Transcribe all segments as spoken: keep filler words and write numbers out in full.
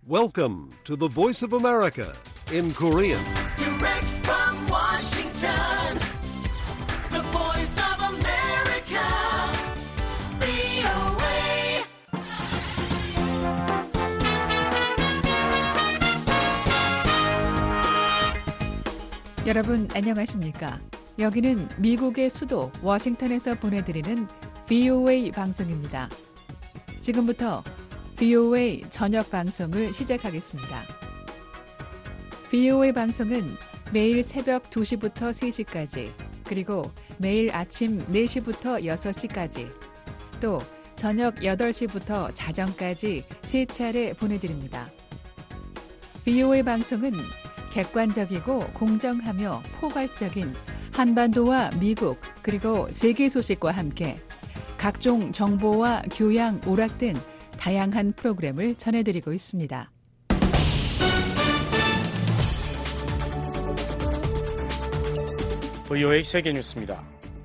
Welcome to the Voice of America in Korean. Direct from Washington, the Voice of America, 브이오에이. 여러분 안녕하십니까? 여기는 미국의 수도 워싱턴에서 보내드리는 브이오에이 방송입니다. 지금부터 브이오에이 저녁 방송을 시작하겠습니다. 브이오에이 방송은 매일 새벽 두 시부터 세 시까지, 그리고 매일 아침 네 시부터 여섯 시까지, 또 저녁 여덟 시부터 자정까지 세 차례 보내드립니다. 브이오에이 방송은 객관적이고 공정하며 포괄적인 한반도와 미국 그리고 세계 소식과 함께 각종 정보와 교양, 오락 등 다양한 프로그램을 전해드리고 있습니다. 브이오에이 세계뉴스입니다.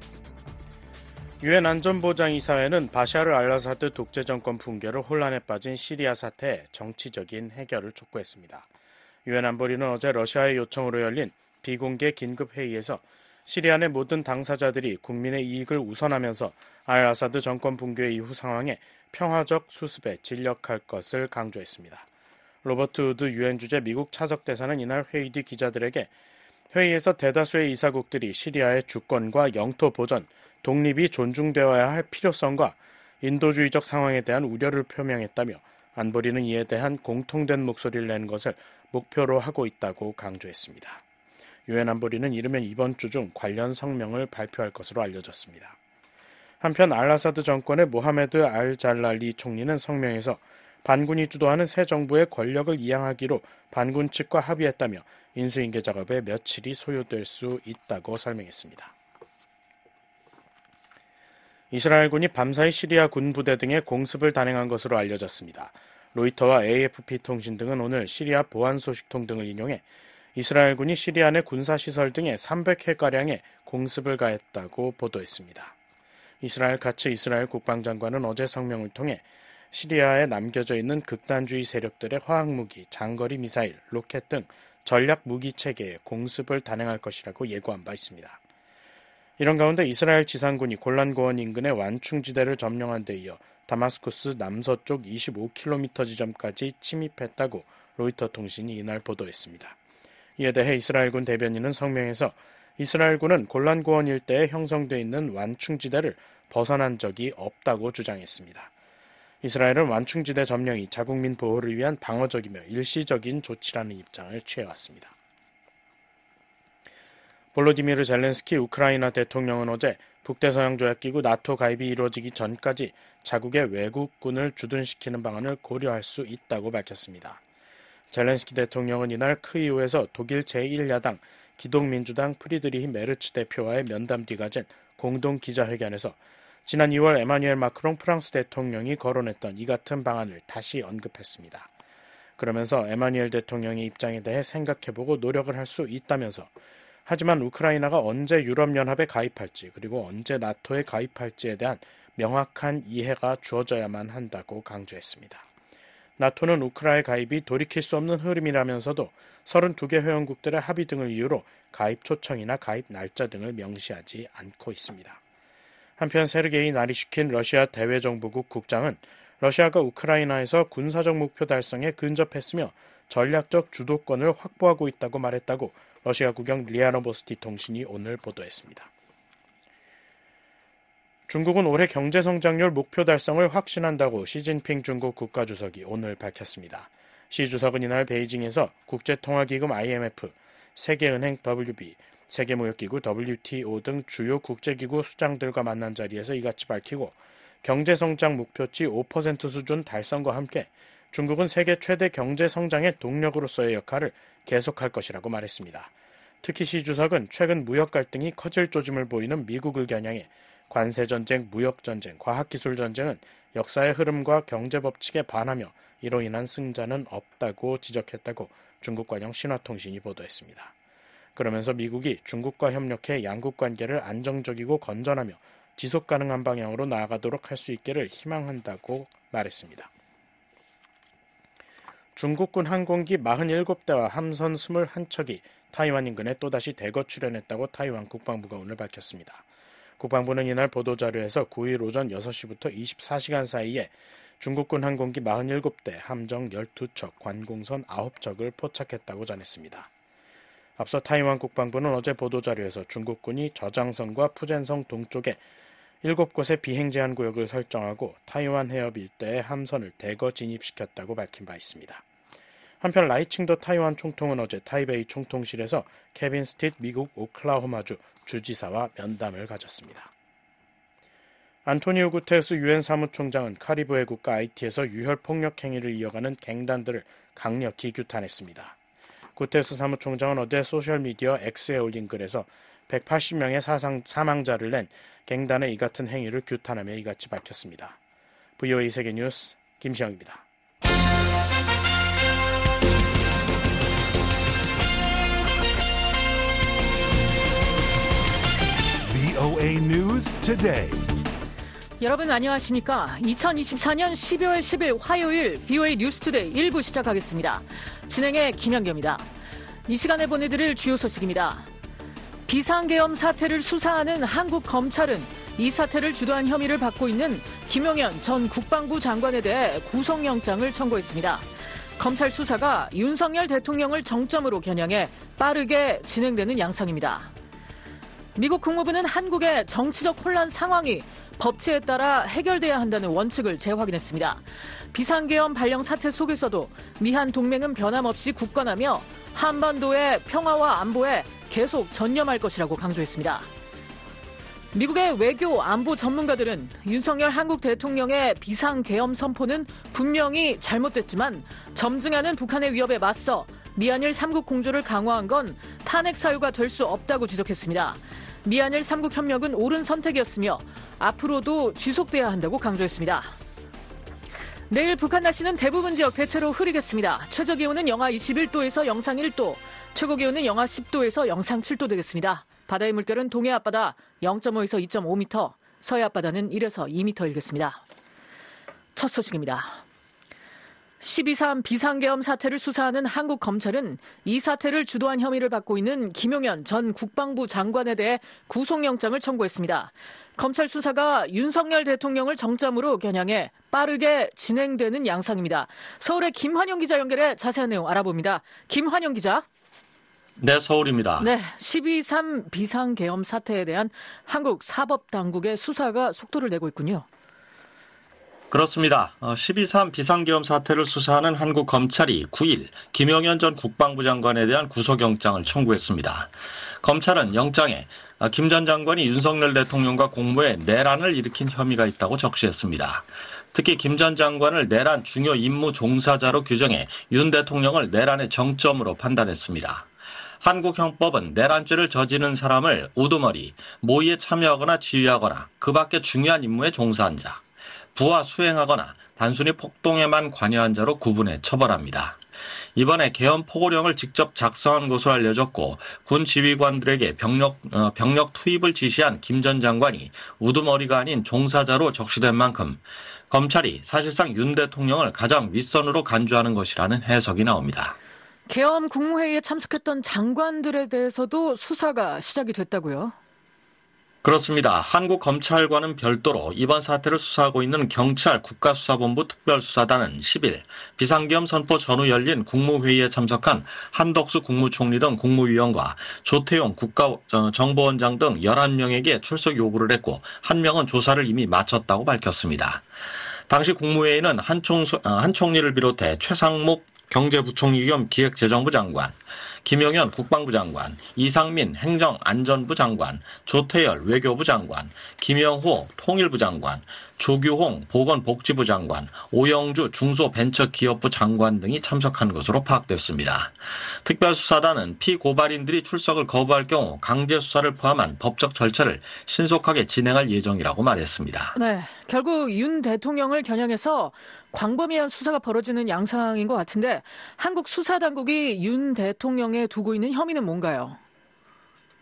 유엔 안전보장이사회는 바샤르 알아사드 독재 정권 붕괴로 혼란에 빠진 시리아 사태의 정치적인 해결을 촉구했습니다. 유엔 안보리는 어제 러시아의 요청으로 열린 비공개 긴급회의에서 시리아 내 모든 당사자들이 국민의 이익을 우선하면서 알-아사드 정권 붕괴 이후 상황에 평화적 수습에尽力할 것을 강조했습니다. 로버트 우드 유엔 주재 미국 차석 대사는 이날 회의 뒤 기자들에게 회의에서 대다수의 이사국들이 시리아의 주권과 영토 보전, 독립이 존중되어야 할 필요성과 인도주의적 상황에 대한 우려를 표명했다며 안보리는 이에 대한 공통된 목소리를 내는 것을 목표로 하고 있다고 강조했습니다. 유엔 안보리는 이르면 이번 주 중 관련 성명을 발표할 것으로 알려졌습니다. 한편 알-아사드 정권의 모하메드 알-잘랄리 총리는 성명에서 반군이 주도하는 새 정부의 권력을 이양하기로 반군 측과 합의했다며 인수인계 작업에 며칠이 소요될 수 있다고 설명했습니다. 이스라엘군이 밤사이 시리아 군부대 등의 공습을 단행한 것으로 알려졌습니다. 로이터와 에이에프피 통신 등은 오늘 시리아 보안 소식통 등을 인용해 이스라엘군이 시리아 내 군사시설 등에 삼백 회가량의 공습을 가했다고 보도했습니다. 이스라엘 카츠 이스라엘 국방장관은 어제 성명을 통해 시리아에 남겨져 있는 극단주의 세력들의 화학무기, 장거리 미사일, 로켓 등 전략 무기 체계에 공습을 단행할 것이라고 예고한 바 있습니다. 이런 가운데 이스라엘 지상군이 골란고원 인근의 완충지대를 점령한 데 이어 다마스쿠스 남서쪽 이십오 킬로미터 지점까지 침입했다고 로이터 통신이 이날 보도했습니다. 이에 대해 이스라엘군 대변인은 성명에서 이스라엘군은 골란고원 일대에 형성돼 있는 완충지대를 벗어난 적이 없다고 주장했습니다. 이스라엘은 완충지대 점령이 자국민 보호를 위한 방어적이며 일시적인 조치라는 입장을 취해왔습니다. 볼로디미르 젤렌스키 우크라이나 대통령은 어제 북대서양조약기구 나토 가입이 이루어지기 전까지 자국의 외국군을 주둔시키는 방안을 고려할 수 있다고 밝혔습니다. 젤렌스키 대통령은 이날 크이우에서 독일 제일 야당 기독민주당 프리드리히 메르츠 대표와의 면담 뒤 가진 공동 기자회견에서 지난 이월 에마뉘엘 마크롱 프랑스 대통령이 거론했던 이 같은 방안을 다시 언급했습니다. 그러면서 에마뉘엘 대통령의 입장에 대해 생각해보고 노력을 할 수 있다면서 하지만 우크라이나가 언제 유럽연합에 가입할지 그리고 언제 나토에 가입할지에 대한 명확한 이해가 주어져야만 한다고 강조했습니다. 나토는 우크라이나 가입이 돌이킬 수 없는 흐름이라면서도 서른두 개 회원국들의 합의 등을 이유로 가입 초청이나 가입 날짜 등을 명시하지 않고 있습니다. 한편 세르게이 나리슈킨 러시아 대외정보국 국장은 러시아가 우크라이나에서 군사적 목표 달성에 근접했으며 전략적 주도권을 확보하고 있다고 말했다고 러시아 국영 리아노보스티 통신이 오늘 보도했습니다. 중국은 올해 경제성장률 목표 달성을 확신한다고 시진핑 중국 국가주석이 오늘 밝혔습니다. 시 주석은 이날 베이징에서 국제통화기금 아이엠에프, 세계은행 더블유비, 세계무역기구 더블유티오 등 주요 국제기구 수장들과 만난 자리에서 이같이 밝히고 경제성장 목표치 오 퍼센트 수준 달성과 함께 중국은 세계 최대 경제성장의 동력으로서의 역할을 계속할 것이라고 말했습니다. 특히 시 주석은 최근 무역 갈등이 커질 조짐을 보이는 미국을 겨냥해 관세전쟁, 무역전쟁, 과학기술전쟁은 역사의 흐름과 경제법칙에 반하며 이로 인한 승자는 없다고 지적했다고 중국 관영 신화통신이 보도했습니다. 그러면서 미국이 중국과 협력해 양국 관계를 안정적이고 건전하며 지속 가능한 방향으로 나아가도록 할 수 있기를 희망한다고 말했습니다. 중국군 항공기 사십칠 대와 함선 이십일 척이 타이완 인근에 또다시 대거 출현했다고 타이완 국방부가 오늘 밝혔습니다. 국방부는 이날 보도자료에서 구일 오전 여섯 시부터 이십사 시간 사이에 중국군 항공기 사십칠 대, 함정 열두 척, 관공선 아홉 척을 포착했다고 전했습니다. 앞서 타이완 국방부는 어제 보도자료에서 중국군이 저장성과 푸젠성 동쪽에 일곱 곳의 비행 제한 구역을 설정하고 타이완 해협 일대에 함선을 대거 진입시켰다고 밝힌 바 있습니다. 한편 라이칭더 타이완 총통은 어제 타이베이 총통실에서 케빈 스티트 미국 오클라호마주 주지사와 면담을 가졌습니다. 안토니오 구테르스 유엔 사무총장은 카리브해 국가 아이티에서 유혈 폭력 행위를 이어가는 갱단들을 강력히 규탄했습니다. 구테르스 사무총장은 어제 소셜미디어 X에 올린 글에서 백팔십 명의 사상, 사망자를 낸 갱단의 이 같은 행위를 규탄하며 이같이 밝혔습니다. 브이오에이 세계뉴스 김시영입니다. 브이오에이 News Today. 여러분 안녕하십니까? 이천이십사년 십이월 십일 화요일 브이오에이 뉴스투데이 일 부 시작하겠습니다. 진행의 김현경입니다. 이 시간에 보내드릴 주요 소식입니다. 비상계엄 사태를 수사하는 한국 검찰은 이 사태를 주도한 혐의를 받고 있는 김용현 전 국방부 장관에 대해 구속영장을 청구했습니다. 검찰 수사가 윤석열 대통령을 정점으로 겨냥해 빠르게 진행되는 양상입니다. 미국 국무부는 한국의 정치적 혼란 상황이 법치에 따라 해결돼야 한다는 원칙을 재확인했습니다. 비상계엄 발령 사태 속에서도 미한 동맹은 변함없이 굳건하며 한반도의 평화와 안보에 계속 전념할 것이라고 강조했습니다. 미국의 외교 안보 전문가들은 윤석열 한국 대통령의 비상계엄 선포는 분명히 잘못됐지만 점증하는 북한의 위협에 맞서 미한일 삼국 공조를 강화한 건 탄핵 사유가 될 수 없다고 지적했습니다. 미한일 삼국 협력은 옳은 선택이었으며 앞으로도 지속돼야 한다고 강조했습니다. 내일 북한 날씨는 대부분 지역 대체로 흐리겠습니다. 최저기온은 영하 이십일 도에서 영상 일 도, 최고기온은 영하 십 도에서 영상 칠 도 되겠습니다. 바다의 물결은 동해 앞바다 영 점 오에서 이 점 오 미터, 서해 앞바다는 일에서 이 미터 일겠습니다. 첫 소식입니다. 십이 삼 비상계엄 사태를 수사하는 한국 검찰은 이 사태를 주도한 혐의를 받고 있는 김용현 전 국방부 장관에 대해 구속영장을 청구했습니다. 검찰 수사가 윤석열 대통령을 정점으로 겨냥해 빠르게 진행되는 양상입니다. 서울의 김환영 기자 연결해 자세한 내용 알아봅니다. 김환영 기자. 네, 서울입니다. 네, 십이 삼 비상계엄 사태에 대한 한국 사법당국의 수사가 속도를 내고 있군요. 그렇습니다. 십이 삼 비상계엄 사태를 수사하는 한국 검찰이 구일 김용현 전 국방부 장관에 대한 구속영장을 청구했습니다. 검찰은 영장에 김 전 장관이 윤석열 대통령과 공모에 내란을 일으킨 혐의가 있다고 적시했습니다. 특히 김 전 장관을 내란 중요 임무 종사자로 규정해 윤 대통령을 내란의 정점으로 판단했습니다. 한국 형법은 내란죄를 저지른 사람을 우두머리, 모의에 참여하거나 지휘하거나 그 밖에 중요한 임무에 종사한 자, 부하 수행하거나 단순히 폭동에만 관여한 자로 구분해 처벌합니다. 이번에 계엄 포고령을 직접 작성한 것으로 알려졌고 군 지휘관들에게 병력, 어, 병력 투입을 지시한 김 전 장관이 우두머리가 아닌 종사자로 적시된 만큼 검찰이 사실상 윤 대통령을 가장 윗선으로 간주하는 것이라는 해석이 나옵니다. 계엄 국무회의에 참석했던 장관들에 대해서도 수사가 시작이 됐다고요? 그렇습니다. 한국 검찰과는 별도로 이번 사태를 수사하고 있는 경찰 국가수사본부 특별수사단은 십일 비상계엄 선포 전후 열린 국무회의에 참석한 한덕수 국무총리 등 국무위원과 조태용 국가정보원장 등 열한 명에게 출석 요구를 했고 한 명은 조사를 이미 마쳤다고 밝혔습니다. 당시 국무회의는 한, 총, 한 총리를 비롯해 최상목 경제부총리 겸 기획재정부 장관, 김용현 국방부 장관, 이상민 행정안전부 장관, 조태열 외교부 장관, 김영호 통일부 장관, 조규홍 보건복지부 장관, 오영주 중소벤처기업부 장관 등이 참석한 것으로 파악됐습니다. 특별수사단은 피고발인들이 출석을 거부할 경우 강제수사를 포함한 법적 절차를 신속하게 진행할 예정이라고 말했습니다. 네, 결국 윤 대통령을 겨냥해서 광범위한 수사가 벌어지는 양상인 것 같은데 한국 수사당국이 윤 대통령에 두고 있는 혐의는 뭔가요?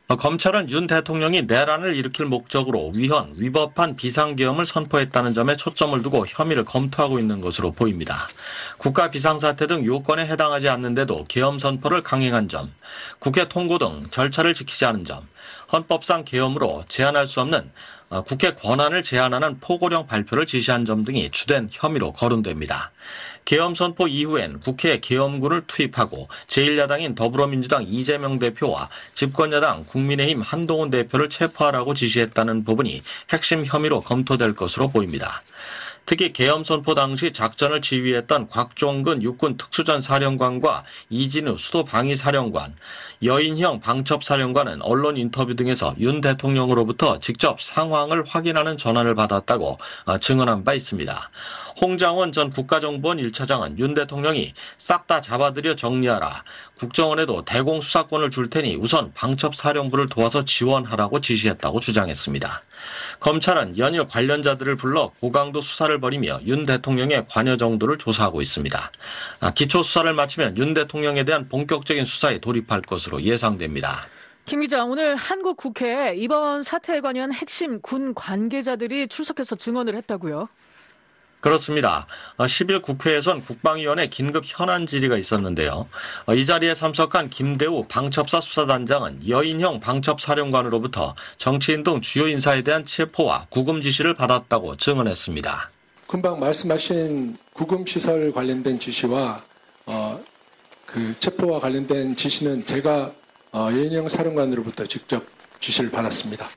검찰은 윤 대통령이 내란을 일으킬 목적으로 위헌, 위법한 비상계엄을 선포했다는 점에 초점을 두고 혐의를 검토하고 있는 것으로 보입니다. 국가 비상사태 등 요건에 해당하지 않는데도 계엄 선포를 강행한 점, 국회 통고 등 절차를 지키지 않은 점, 헌법상 계엄으로 제한할 수 없는 국회 권한을 제한하는 포고령 발표를 지시한 점 등이 주된 혐의로 거론됩니다. 계엄 선포 이후엔 국회에 계엄군을 투입하고 제일 야당인 더불어민주당 이재명 대표와 집권여당 국민의힘 한동훈 대표를 체포하라고 지시했다는 부분이 핵심 혐의로 검토될 것으로 보입니다. 특히 계엄 선포 당시 작전을 지휘했던 곽종근 육군 특수전 사령관과 이진우 수도방위사령관, 여인형 방첩사령관은 언론 인터뷰 등에서 윤 대통령으로부터 직접 상황을 확인하는 전화를 받았다고 증언한 바 있습니다. 홍장원 전 국가정보원 일 차장은 윤 대통령이 싹 다 잡아들여 정리하라. 국정원에도 대공수사권을 줄 테니 우선 방첩사령부를 도와서 지원하라고 지시했다고 주장했습니다. 검찰은 연일 관련자들을 불러 고강도 수사를 벌이며 윤 대통령의 관여 정도를 조사하고 있습니다. 기초 수사를 마치면 윤 대통령에 대한 본격적인 수사에 돌입할 것으로 예상됩니다. 김 기자, 오늘 한국 국회에 이번 사태에 관한 핵심 군 관계자들이 출석해서 증언을 했다고요? 그렇습니다. 십 일 국회에선 국방위원회 긴급 현안 질의가 있었는데요. 이 자리에 참석한 김대우 방첩사 수사단장은 여인형 방첩사령관으로부터 정치인 등 주요 인사에 대한 체포와 구금 지시를 받았다고 증언했습니다. 금방 말씀하신 구금시설 관련된 지시와 어, 그 체포와 관련된 지시는 제가 어, 여인형 사령관으로부터 직접 지시를 받았습니다.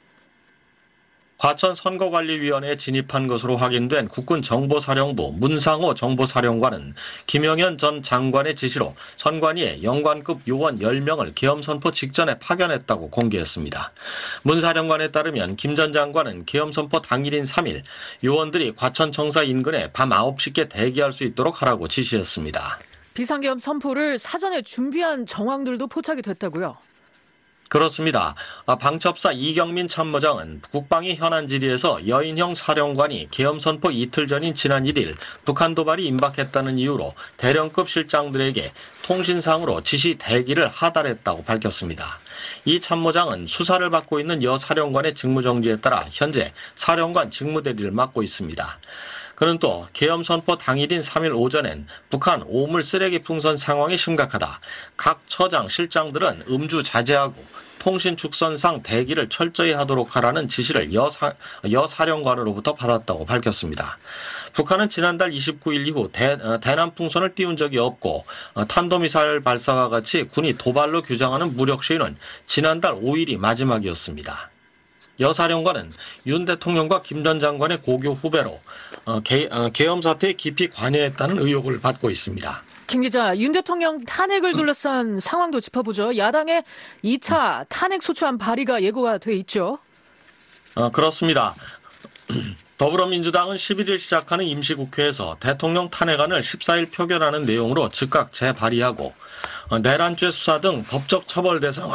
과천 선거관리위원회에 진입한 것으로 확인된 국군정보사령부 문상호 정보사령관은 김영현 전 장관의 지시로 선관위에 영관급 요원 열 명을 계엄 선포 직전에 파견했다고 공개했습니다. 문 사령관에 따르면 김 전 장관은 계엄 선포 당일인 삼 일 요원들이 과천 청사 인근에 밤 아홉 시께 대기할 수 있도록 하라고 지시했습니다. 비상계엄 선포를 사전에 준비한 정황들도 포착이 됐다고요? 그렇습니다. 방첩사 이경민 참모장은 국방위 현안 질의에서 여인형 사령관이 계엄 선포 이틀 전인 지난 일 일 북한 도발이 임박했다는 이유로 대령급 실장들에게 통신상으로 지시 대기를 하달했다고 밝혔습니다. 이 참모장은 수사를 받고 있는 여 사령관의 직무정지에 따라 현재 사령관 직무대리를 맡고 있습니다. 그는 또 계엄 선포 당일인 삼 일 오전엔 북한 오물 쓰레기 풍선 상황이 심각하다. 각 처장, 실장들은 음주 자제하고 통신 축선상 대기를 철저히 하도록 하라는 지시를 여, 사, 여 사령관으로부터 받았다고 밝혔습니다. 북한은 지난달 이십구 일 이후 대, 대남 풍선을 띄운 적이 없고 탄도미사일 발사와 같이 군이 도발로 규정하는 무력 시위는 지난달 오 일이 마지막이었습니다. 여 사령관은 윤 대통령과 김 전 장관의 고교 후배로 어, 개, 어, 계엄 사태에 깊이 관여했다는 의혹을 받고 있습니다. 김 기자, 윤 대통령 탄핵을 둘러싼 상황도 짚어보죠. 야당의 이 차 탄핵 소추안 발의가 예고가 돼 있죠. 어, 그렇습니다. 더불어민주당은 십일 일 시작하는 임시국회에서 대통령 탄핵안을 십사 일 표결하는 내용으로 즉각 재발의하고 어, 내란죄 수사 등 법적 처벌 대상을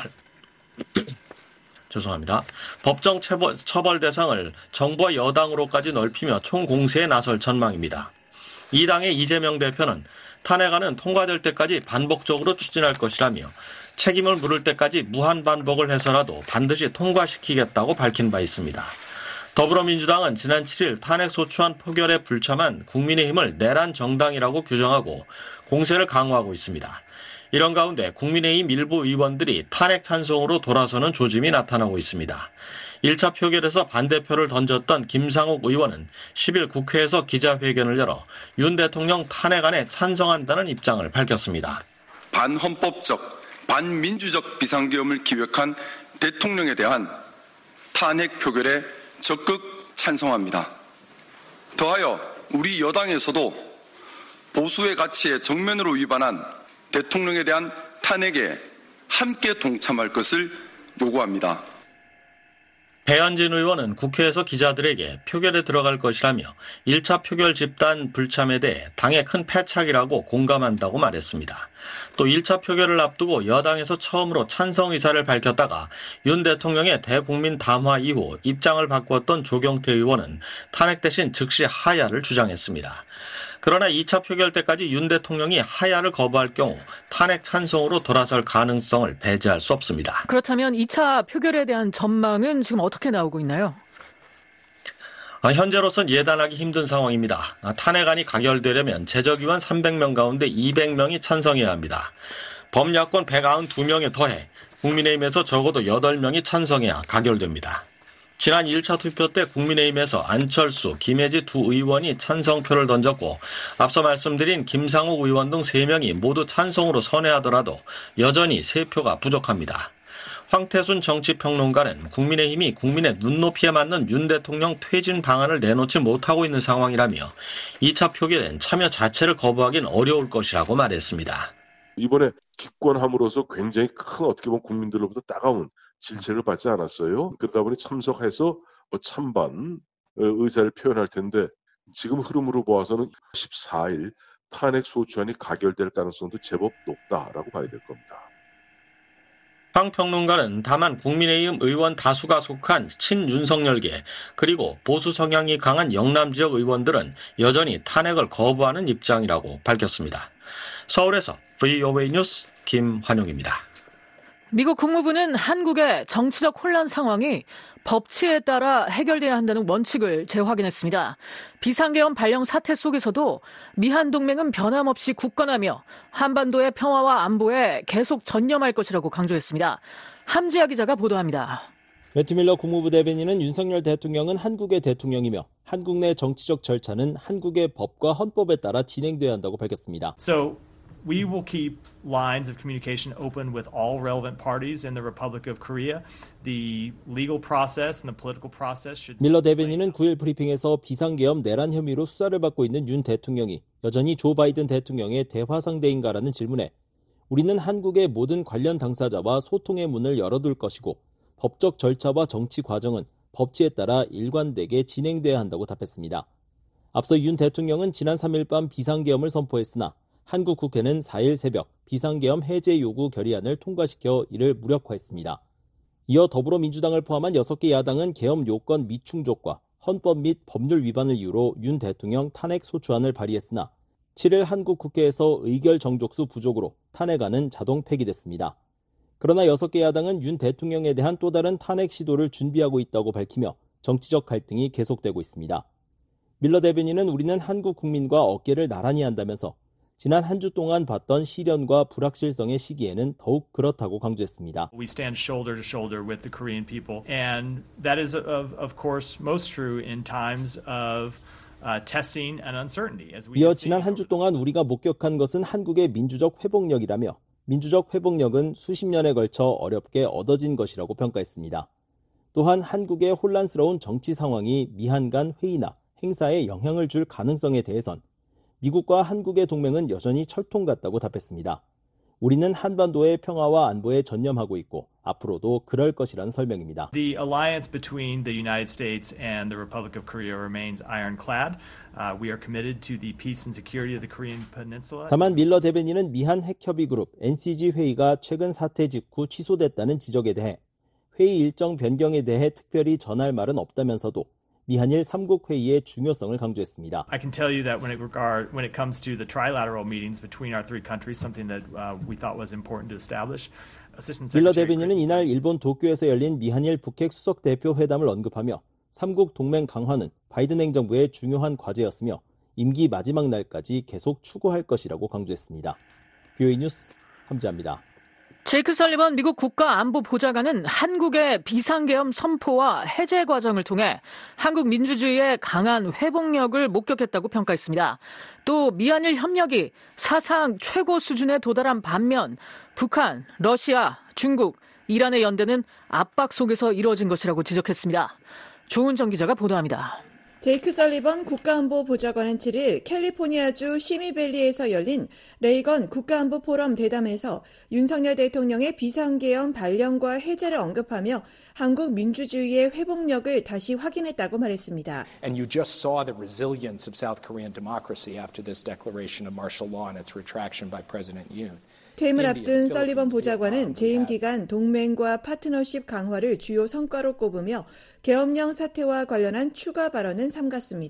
죄송합니다. 법정 처벌, 처벌 대상을 정부와 여당으로까지 넓히며 총공세에 나설 전망입니다. 이 당의 이재명 대표는 탄핵안은 통과될 때까지 반복적으로 추진할 것이라며 책임을 물을 때까지 무한반복을 해서라도 반드시 통과시키겠다고 밝힌 바 있습니다. 더불어민주당은 지난 칠 일 탄핵소추안 표결에 불참한 국민의힘을 내란 정당이라고 규정하고 공세를 강화하고 있습니다. 이런 가운데 국민의힘 일부 의원들이 탄핵 찬성으로 돌아서는 조짐이 나타나고 있습니다. 일 차 표결에서 반대표를 던졌던 김상욱 의원은 십 일 국회에서 기자회견을 열어 윤 대통령 탄핵안에 찬성한다는 입장을 밝혔습니다. 반헌법적, 반민주적 비상계엄을 기획한 대통령에 대한 탄핵 표결에 적극 찬성합니다. 더하여 우리 여당에서도 보수의 가치에 정면으로 위반한 대통령에 대한 탄핵에 함께 동참할 것을 요구합니다. 배현진 의원은 국회에서 기자들에게 표결에 들어갈 것이라며 일 차 표결 집단 불참에 대해 당의 큰 패착이라고 공감한다고 말했습니다. 또 일 차 표결을 앞두고 여당에서 처음으로 찬성 의사를 밝혔다가 윤 대통령의 대국민 담화 이후 입장을 바꾸었던 조경태 의원은 탄핵 대신 즉시 하야를 주장했습니다. 그러나 이 차 표결 때까지 윤 대통령이 하야를 거부할 경우 탄핵 찬성으로 돌아설 가능성을 배제할 수 없습니다. 그렇다면 이 차 표결에 대한 전망은 지금 어떻게 나오고 있나요? 현재로선 예단하기 힘든 상황입니다. 탄핵안이 가결되려면 제적의원 삼백 명 가운데 이백 명이 찬성해야 합니다. 범야권 백구십이 명에 더해 국민의힘에서 적어도 여덟 명이 찬성해야 가결됩니다. 지난 일 차 투표 때 국민의힘에서 안철수, 김혜지 두 의원이 찬성표를 던졌고 앞서 말씀드린 김상욱 의원 등 세 명이 모두 찬성으로 선회하더라도 여전히 세 표가 부족합니다. 황태순 정치평론가는 국민의힘이 국민의 눈높이에 맞는 윤 대통령 퇴진 방안을 내놓지 못하고 있는 상황이라며 이 차 표결엔 참여 자체를 거부하긴 어려울 것이라고 말했습니다. 이번에 기권함으로써 굉장히 큰 어떻게 보면 국민들로부터 따가운 질책을 받지 않았어요. 그러다 보니 참석해서 뭐 찬반 의사를 표현할 텐데 지금 흐름으로 보아서는 십사 일 탄핵 소추안이 가결될 가능성도 제법 높다라고 봐야 될 겁니다. 황 평론가는 다만 국민의힘 의원 다수가 속한 친윤석열계 그리고 보수 성향이 강한 영남 지역 의원들은 여전히 탄핵을 거부하는 입장이라고 밝혔습니다. 서울에서 브이오에이 뉴스 김환용입니다. 미국 국무부는 한국의 정치적 혼란 상황이 법치에 따라 해결돼야 한다는 원칙을 재확인했습니다. 비상계엄 발령 사태 속에서도 미한 동맹은 변함없이 굳건하며 한반도의 평화와 안보에 계속 전념할 것이라고 강조했습니다. 함지아 기자가 보도합니다. 매튜 밀러 국무부 대변인은 윤석열 대통령은 한국의 대통령이며 한국 내 정치적 절차는 한국의 법과 헌법에 따라 진행돼야 한다고 밝혔습니다. So we will keep lines of communication open with all relevant parties in the Republic of Korea. The legal process and the political process should. 밀러 대변인은 구 일 브리핑에서 비상계엄 내란 혐의로 수사를 받고 있는 윤 대통령이 여전히 조 바이든 대통령의 대화 상대인가라는 질문에 우리는 한국의 모든 관련 당사자와 소통의 문을 열어둘 것이고 법적 절차와 정치 과정은 법치에 따라 일관되게 진행돼야 한다고 답했습니다. 앞서 윤 대통령은 지난 삼 일 밤 비상계엄을 선포했으나 한국 국회는 사 일 새벽 비상계엄 해제 요구 결의안을 통과시켜 이를 무력화했습니다. 이어 더불어민주당을 포함한 여섯 개 야당은 계엄 요건 미충족과 헌법 및 법률 위반을 이유로 윤 대통령 탄핵 소추안을 발의했으나 칠 일 한국 국회에서 의결 정족수 부족으로 탄핵안은 자동 폐기됐습니다. 그러나 여섯 개 야당은 윤 대통령에 대한 또 다른 탄핵 시도를 준비하고 있다고 밝히며 정치적 갈등이 계속되고 있습니다. 밀러 대변인은 우리는 한국 국민과 어깨를 나란히 한다면서 지난 한 주 동안 봤던 시련과 불확실성의 시기에는 더욱 그렇다고 강조했습니다. We stand shoulder to shoulder with the Korean people, and that is of, of course most true in times of uh, testing and uncertainty. As we 이어 지난 한 주 동안 우리가 목격한 것은 한국의 민주적 회복력이라며 민주적 회복력은 수십 년에 걸쳐 어렵게 얻어진 것이라고 평가했습니다. 또한 한국의 혼란스러운 정치 상황이 미한 간 회의나 행사에 영향을 줄 가능성에 대해선 미국과 한국의 동맹은 여전히 철통 같다고 답했습니다. 우리는 한반도의 평화와 안보에 전념하고 있고 앞으로도 그럴 것이라는 설명입니다. The alliance between the United States and the Republic of Korea remains ironclad. Uh, we are committed to the peace and security of the Korean Peninsula. 다만 밀러 대변인은 미한 핵협의 그룹 엔씨지 회의가 최근 사태 직후 취소됐다는 지적에 대해 회의 일정 변경에 대해 특별히 전할 말은 없다면서도 미한일 삼국 회의의 중요성을 강조했습니다. I can tell you that when it regard when it comes to the trilateral meetings between our three countries, something that uh, we thought was important to establish. 밀러 대변인은 이날 일본 도쿄에서 열린 미한일 북핵 수석 대표 회담을 언급하며 삼국 동맹 강화는 바이든 행정부의 중요한 과제였으며 임기 마지막 날까지 계속 추구할 것이라고 강조했습니다. 브이오에이 뉴스 함지아입니다. 제이크 설리번 미국 국가안보보좌관은 한국의 비상계엄 선포와 해제 과정을 통해 한국 민주주의의 강한 회복력을 목격했다고 평가했습니다. 또 미한일 협력이 사상 최고 수준에 도달한 반면 북한, 러시아, 중국, 이란의 연대는 압박 속에서 이루어진 것이라고 지적했습니다. 조은정 기자가 보도합니다. 제이크 설리번 국가안보보좌관은 칠 일 캘리포니아주 시미밸리에서 열린 레이건 국가안보 포럼 대담에서 윤석열 대통령의 비상계엄 발령과 해제를 언급하며 한국 민주주의의 회복력을 다시 확인했다고 말했습니다. And you just saw the resilience of South Korean democracy after this declaration of martial law and its retraction by President Yoon. 퇴임을 앞둔 설리번 보좌관은 재임 기간 동맹과 파트너십 강화를 주요 성과로 꼽으며 계엄령 사태와 관련한 추가 발언은 삼갔습니다.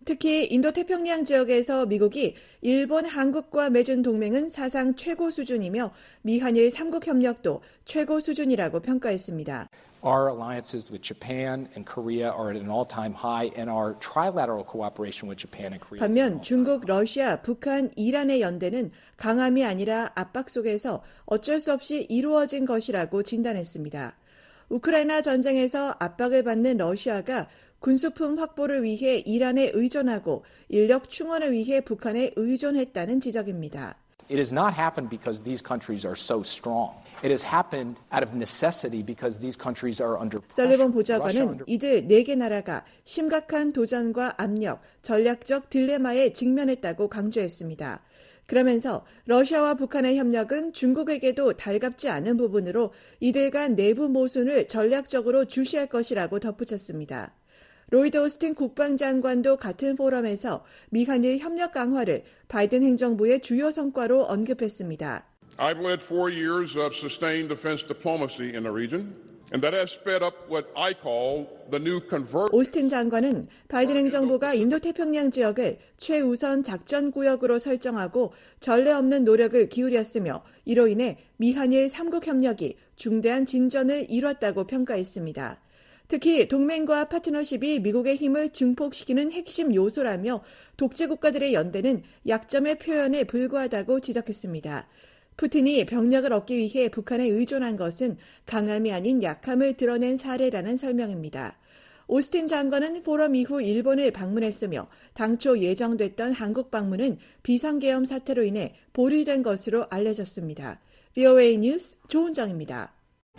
특히 인도태평양 지역에서 미국이 일본, 한국과 맺은 동맹은 사상 최고 수준이며 미한일 삼국 협력도 최고 수준이라고 평가했습니다. Our alliances with Japan and Korea are at an all-time high, and our trilateral cooperation with Japan and Korea. 반면 중국, 러시아, 북한, 이란의 연대는 강함이 아니라 압박 속에서 어쩔 수 없이 이루어진 것이라고 진단했습니다. 우크라이나 전쟁에서 압박을 받는 러시아가 군수품 확보를 위해 이란에 의존하고 인력 충원을 위해 북한에 의존했다는 지적입니다. It has not happened because these countries are so strong. It has happened out of necessity because these countries are under pressure. 설리번 보좌관은 이들 네 개 나라가 심각한 도전과 압력, 전략적 딜레마에 직면했다고 강조했습니다. 그러면서 러시아와 북한의 협력은 중국에게도 달갑지 않은 부분으로 이들 간 내부 모순을 전략적으로 주시할 것이라고 덧붙였습니다. 로이드 오스틴 국방장관도 같은 포럼에서 미한일 협력 강화를 바이든 행정부의 주요 성과로 언급했습니다. I've led four years of sustained defense diplomacy in the region, and that has sped up what I call the new convert. 오스틴 장관은 바이든 행정부가 인도태평양 지역을 최우선 작전 구역으로 설정하고 전례 없는 노력을 기울였으며 이로 인해 미한일 삼국 협력이 중대한 진전을 이뤘다고 평가했습니다. 특히 동맹과 파트너십이 미국의 힘을 증폭시키는 핵심 요소라며 독재 국가들의 연대는 약점의 표현에 불과하다고 지적했습니다. 푸틴이 병력을 얻기 위해 북한에 의존한 것은 강함이 아닌 약함을 드러낸 사례라는 설명입니다. 오스틴 장관은 포럼 이후 일본을 방문했으며 당초 예정됐던 한국 방문은 비상계엄 사태로 인해 보류된 것으로 알려졌습니다. 브이오에이 뉴스 조은정입니다.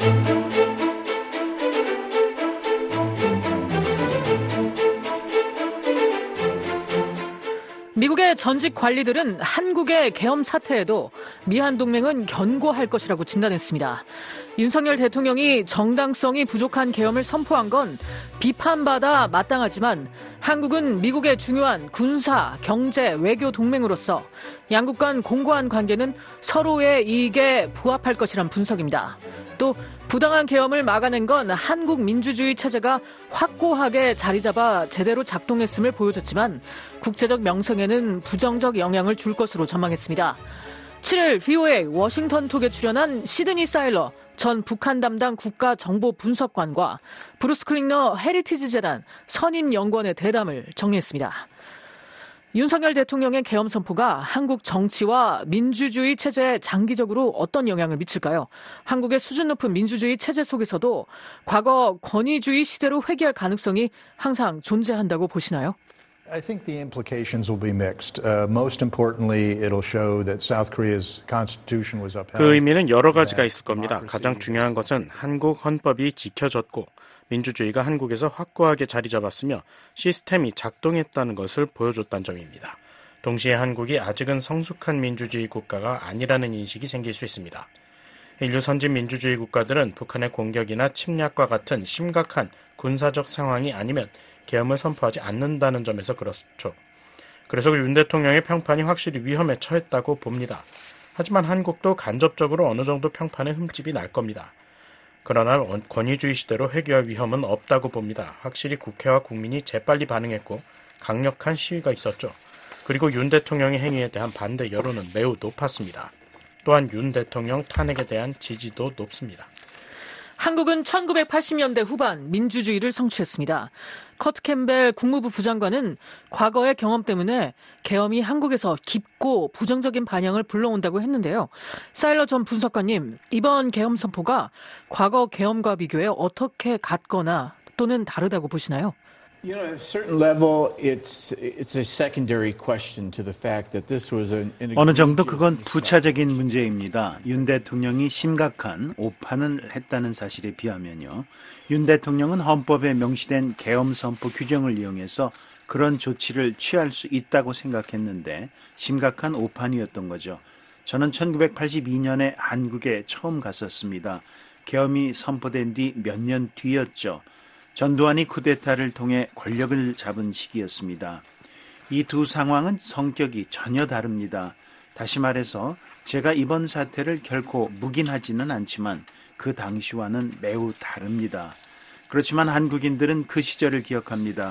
미국의 전직 관리들은 한국의 계엄 사태에도 미한 동맹은 견고할 것이라고 진단했습니다. 윤석열 대통령이 정당성이 부족한 계엄을 선포한 건 비판받아 마땅하지만 한국은 미국의 중요한 군사, 경제, 외교 동맹으로서 양국 간 공고한 관계는 서로의 이익에 부합할 것이란 분석입니다. 또 부당한 계엄을 막아낸 건 한국 민주주의 체제가 확고하게 자리 잡아 제대로 작동했음을 보여줬지만 국제적 명성에는 부정적 영향을 줄 것으로 전망했습니다. 칠일 브이오에이 워싱턴 톡에 출연한 시드니 사일러 전 북한 담당 국가정보분석관과 브루스 클링너 헤리티지 재단 선임연구원의 대담을 정리했습니다. 윤석열 대통령의 계엄 선포가 한국 정치와 민주주의 체제에 장기적으로 어떤 영향을 미칠까요? 한국의 수준 높은 민주주의 체제 속에서도 과거 권위주의 시대로 회귀할 가능성이 항상 존재한다고 보시나요? I think the implications will be mixed. Uh, most importantly, it'll show that South Korea's constitution was upheld. 그 의미는 여러 가지가 있을 겁니다. 가장 중요한 것은 한국 헌법이 지켜졌고 민주주의가 한국에서 확고하게 자리 잡았으며 시스템이 작동했다는 것을 보여줬다는 점입니다. 동시에 한국이 아직은 성숙한 민주주의 국가가 아니라는 인식이 생길 수 있습니다. 인류 선진 민주주의 국가들은 북한의 공격이나 침략과 같은 심각한 군사적 상황이 아니면 계엄을 선포하지 않는다는 점에서 그렇죠. 그래서 윤 대통령의 평판이 확실히 위험에 처했다고 봅니다. 하지만 한국도 간접적으로 어느 정도 평판에 흠집이 날 겁니다. 그러나 권위주의 시대로 회귀할 위험은 없다고 봅니다. 확실히 국회와 국민이 재빨리 반응했고 강력한 시위가 있었죠. 그리고 윤 대통령의 행위에 대한 반대 여론은 매우 높았습니다. 또한 윤 대통령 탄핵에 대한 지지도 높습니다. 한국은 천구백팔십 년대 후반 민주주의를 성취했습니다. 커트 캠벨 국무부 부장관은 과거의 경험 때문에 계엄이 한국에서 깊고 부정적인 반향을 불러온다고 했는데요. 사일러 전 분석관님, 이번 계엄 선포가 과거 계엄과 비교해 어떻게 같거나 또는 다르다고 보시나요? You know, at a certain level, it's it's a secondary question to the fact that this was an. 어느 정도 그건 부차적인 문제입니다. 윤 대통령이 심각한 오판을 했다는 사실에 비하면요. 윤 대통령은 헌법에 명시된 계엄 선포 규정을 이용해서 그런 조치를 취할 수 있다고 생각했는데 심각한 오판이었던 거죠. 저는 천구백팔십이 년에 한국에 처음 갔었습니다. 계엄이 선포된 뒤 몇 년 뒤였죠. 전두환이 쿠데타를 통해 권력을 잡은 시기였습니다. 이 두 상황은 성격이 전혀 다릅니다. 다시 말해서 제가 이번 사태를 결코 묵인하지는 않지만 그 당시와는 매우 다릅니다. 그렇지만 한국인들은 그 시절을 기억합니다.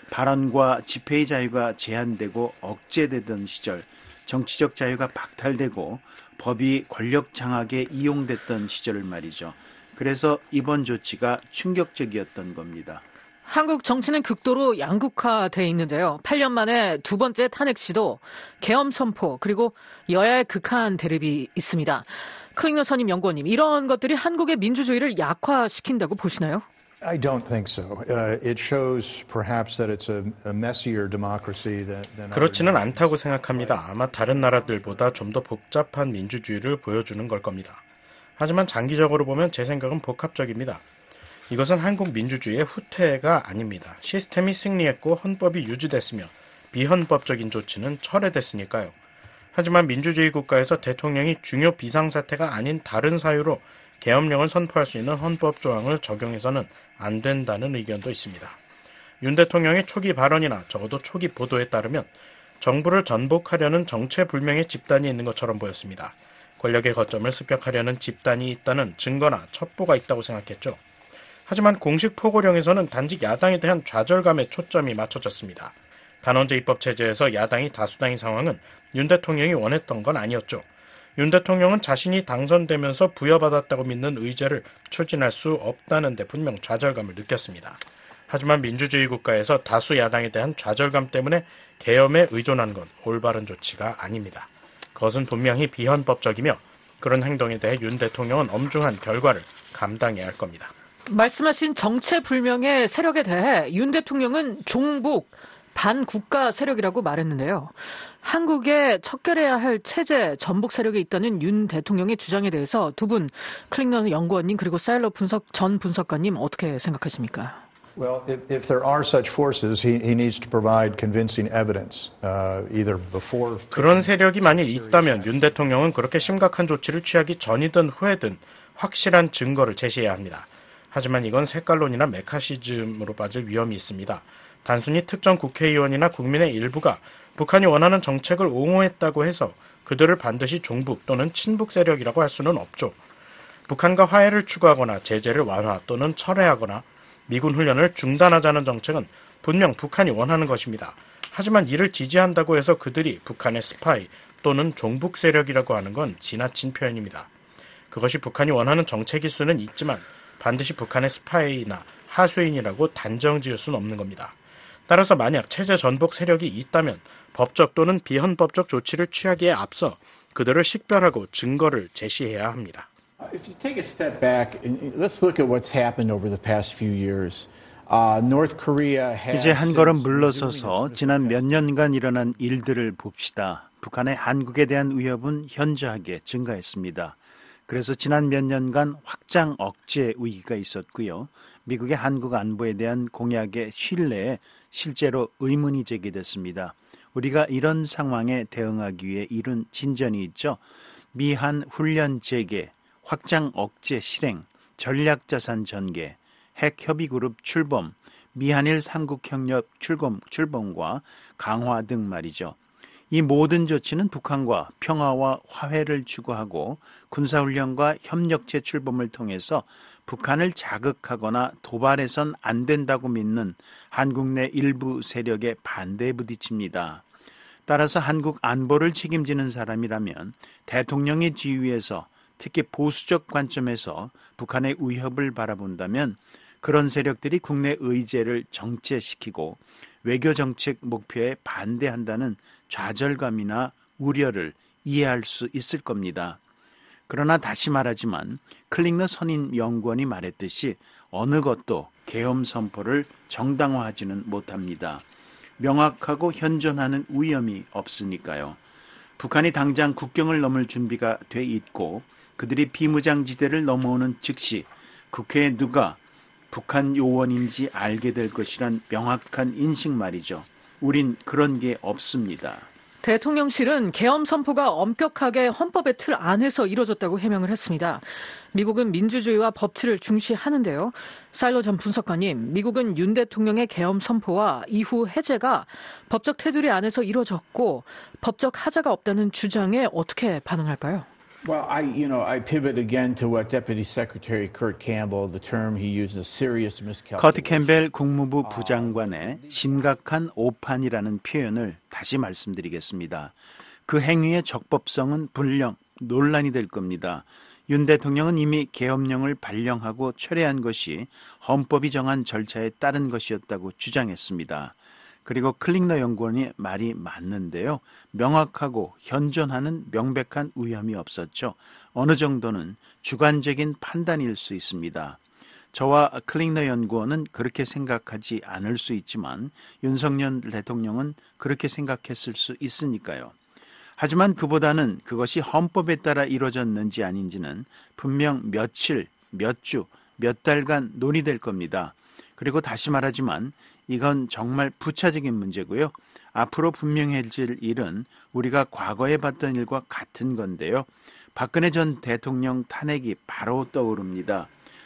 발언과 집회의 자유가 제한되고 억제되던 시절, 정치적 자유가 박탈되고 법이 권력 장악에 이용됐던 시절을 말이죠. 그래서 이번 조치가 충격적이었던 겁니다. 한국 정치는 극도로 양극화돼 있는데요. 팔 년 만에 두 번째 탄핵 시도, 계엄 선포, 그리고 여야의 극한 대립이 있습니다. 클링너 선임 연구원님, 이런 것들이 한국의 민주주의를 약화시킨다고 보시나요? I don't think so. Uh, it shows perhaps that it's a, a messier democracy than, than 그렇지는 않다고 생각합니다. 아마 다른 나라들보다 좀 더 복잡한 민주주의를 보여주는 걸 겁니다. 하지만 장기적으로 보면 제 생각은 복합적입니다. 이것은 한국 민주주의의 후퇴가 아닙니다. 시스템이 승리했고 헌법이 유지됐으며 비헌법적인 조치는 철회됐으니까요. 하지만 민주주의 국가에서 대통령이 중요 비상사태가 아닌 다른 사유로 계엄령을 선포할 수 있는 헌법 조항을 적용해서는 안 된다는 의견도 있습니다. 윤 대통령의 초기 발언이나 적어도 초기 보도에 따르면 정부를 전복하려는 정체불명의 집단이 있는 것처럼 보였습니다. 권력의 거점을 습격하려는 집단이 있다는 증거나 첩보가 있다고 생각했죠. 하지만 공식 포고령에서는 단지 야당에 대한 좌절감에 초점이 맞춰졌습니다. 단원제 입법체제에서 야당이 다수당인 상황은 윤 대통령이 원했던 건 아니었죠. 윤 대통령은 자신이 당선되면서 부여받았다고 믿는 의제를 추진할 수 없다는 데 분명 좌절감을 느꼈습니다. 하지만 민주주의 국가에서 다수 야당에 대한 좌절감 때문에 계엄에 의존하는 건 올바른 조치가 아닙니다. 그것은 분명히 비헌법적이며 그런 행동에 대해 윤 대통령은 엄중한 결과를 감당해야 할 겁니다. 말씀하신 정체불명의 세력에 대해 윤 대통령은 종북, 반국가 세력이라고 말했는데요. 한국에 척결해야 할 체제 전복 세력이 있다는 윤 대통령의 주장에 대해서 두 분, 클링너 연구원님 그리고 사일러 분석 전 분석가님 어떻게 생각하십니까? Well, if, if there are such forces, he, he needs to provide convincing evidence, uh, either before. 그런 세력이 만일 있다면 윤 대통령은 그렇게 심각한 조치를 취하기 전이든 후에든 확실한 증거를 제시해야 합니다. 하지만 이건 색깔론이나 메카시즘으로 빠질 위험이 있습니다. 단순히 특정 국회의원이나 국민의 일부가 북한이 원하는 정책을 옹호했다고 해서 그들을 반드시 종북 또는 친북 세력이라고 할 수는 없죠. 북한과 화해를 추구하거나 제재를 완화 또는 철회하거나 미군 훈련을 중단하자는 정책은 분명 북한이 원하는 것입니다. 하지만 이를 지지한다고 해서 그들이 북한의 스파이 또는 종북 세력이라고 하는 건 지나친 표현입니다. 그것이 북한이 원하는 정책일 수는 있지만 반드시 북한의 스파이나 하수인이라고 단정 지을 수는 없는 겁니다. 따라서 만약 체제 전복 세력이 있다면 법적 또는 비헌법적 조치를 취하기에 앞서 그들을 식별하고 증거를 제시해야 합니다. If you take a step back, let's look at what's happened over the past few years. Uh, North Korea has 이제 한 걸음 물러서서 지난 몇 년간 일어난 일들을 봅시다. 북한의 한국에 대한 위협은 현저하게 증가했습니다. 그래서 지난 몇 년간 확장 억제 위기가 있었고요. 미국의 한국 안보에 대한 공약의 신뢰에 실제로 의문이 제기됐습니다. 우리가 이런 상황에 대응하기 위해 이룬 진전이 있죠. 미한 훈련 재개, 확장 억제 실행, 전략자산 전개, 핵협의그룹 출범, 미한일 삼국협력 출범, 출범과 강화 등 말이죠. 이 모든 조치는 북한과 평화와 화해를 추구하고 군사훈련과 협력체 출범을 통해서 북한을 자극하거나 도발해선 안 된다고 믿는 한국 내 일부 세력의 반대에 부딪힙니다. 따라서 한국 안보를 책임지는 사람이라면 대통령의 지휘에서 특히 보수적 관점에서 북한의 위협을 바라본다면 그런 세력들이 국내 의제를 정체시키고 외교정책 목표에 반대한다는 좌절감이나 우려를 이해할 수 있을 겁니다. 그러나 다시 말하지만 클링너 선임 연구원이 말했듯이 어느 것도 계엄 선포를 정당화하지는 못합니다. 명확하고 현존하는 위험이 없으니까요. 북한이 당장 국경을 넘을 준비가 돼 있고 그들이 비무장지대를 넘어오는 즉시 국회에 누가 북한 요원인지 알게 될 것이란 명확한 인식 말이죠. 우린 그런 게 없습니다. 대통령실은 계엄 선포가 엄격하게 헌법의 틀 안에서 이루어졌다고 해명을 했습니다. 미국은 민주주의와 법치를 중시하는데요. 사일러 전 분석가님, 미국은 윤 대통령의 계엄 선포와 이후 해제가 법적 테두리 안에서 이루어졌고 법적 하자가 없다는 주장에 어떻게 반응할까요? Well, I, you know, I pivot again to what Deputy Secretary Kurt Campbell, the term he used, serious miscalculation. 커트 캠벨 국무부 부장관의 심각한 오판이라는 표현을 다시 말씀드리겠습니다. 그 행위의 적법성은 분명 논란이 될 겁니다. 윤 대통령은 이미 계엄령을 발령하고 철회한 것이 헌법이 정한 절차에 따른 것이었다고 주장했습니다. 그리고 클링너 연구원의 말이 맞는데요. 명확하고 현존하는 명백한 위험이 없었죠. 어느 정도는 주관적인 판단일 수 있습니다. 저와 클링너 연구원은 그렇게 생각하지 않을 수 있지만 윤석열 대통령은 그렇게 생각했을 수 있으니까요. 하지만 그보다는 그것이 헌법에 따라 이루어졌는지 아닌지는 분명 며칠, 몇 주, 몇 달간 논의될 겁니다. 그리고 다시 말하지만 이건 정말 부차적인 문제고요. 앞으로 분명해질 일은 우리가 과거에 봤던 일과 같은 건데요. 박근혜 전 대통령 탄핵이 바로 떠오릅니다.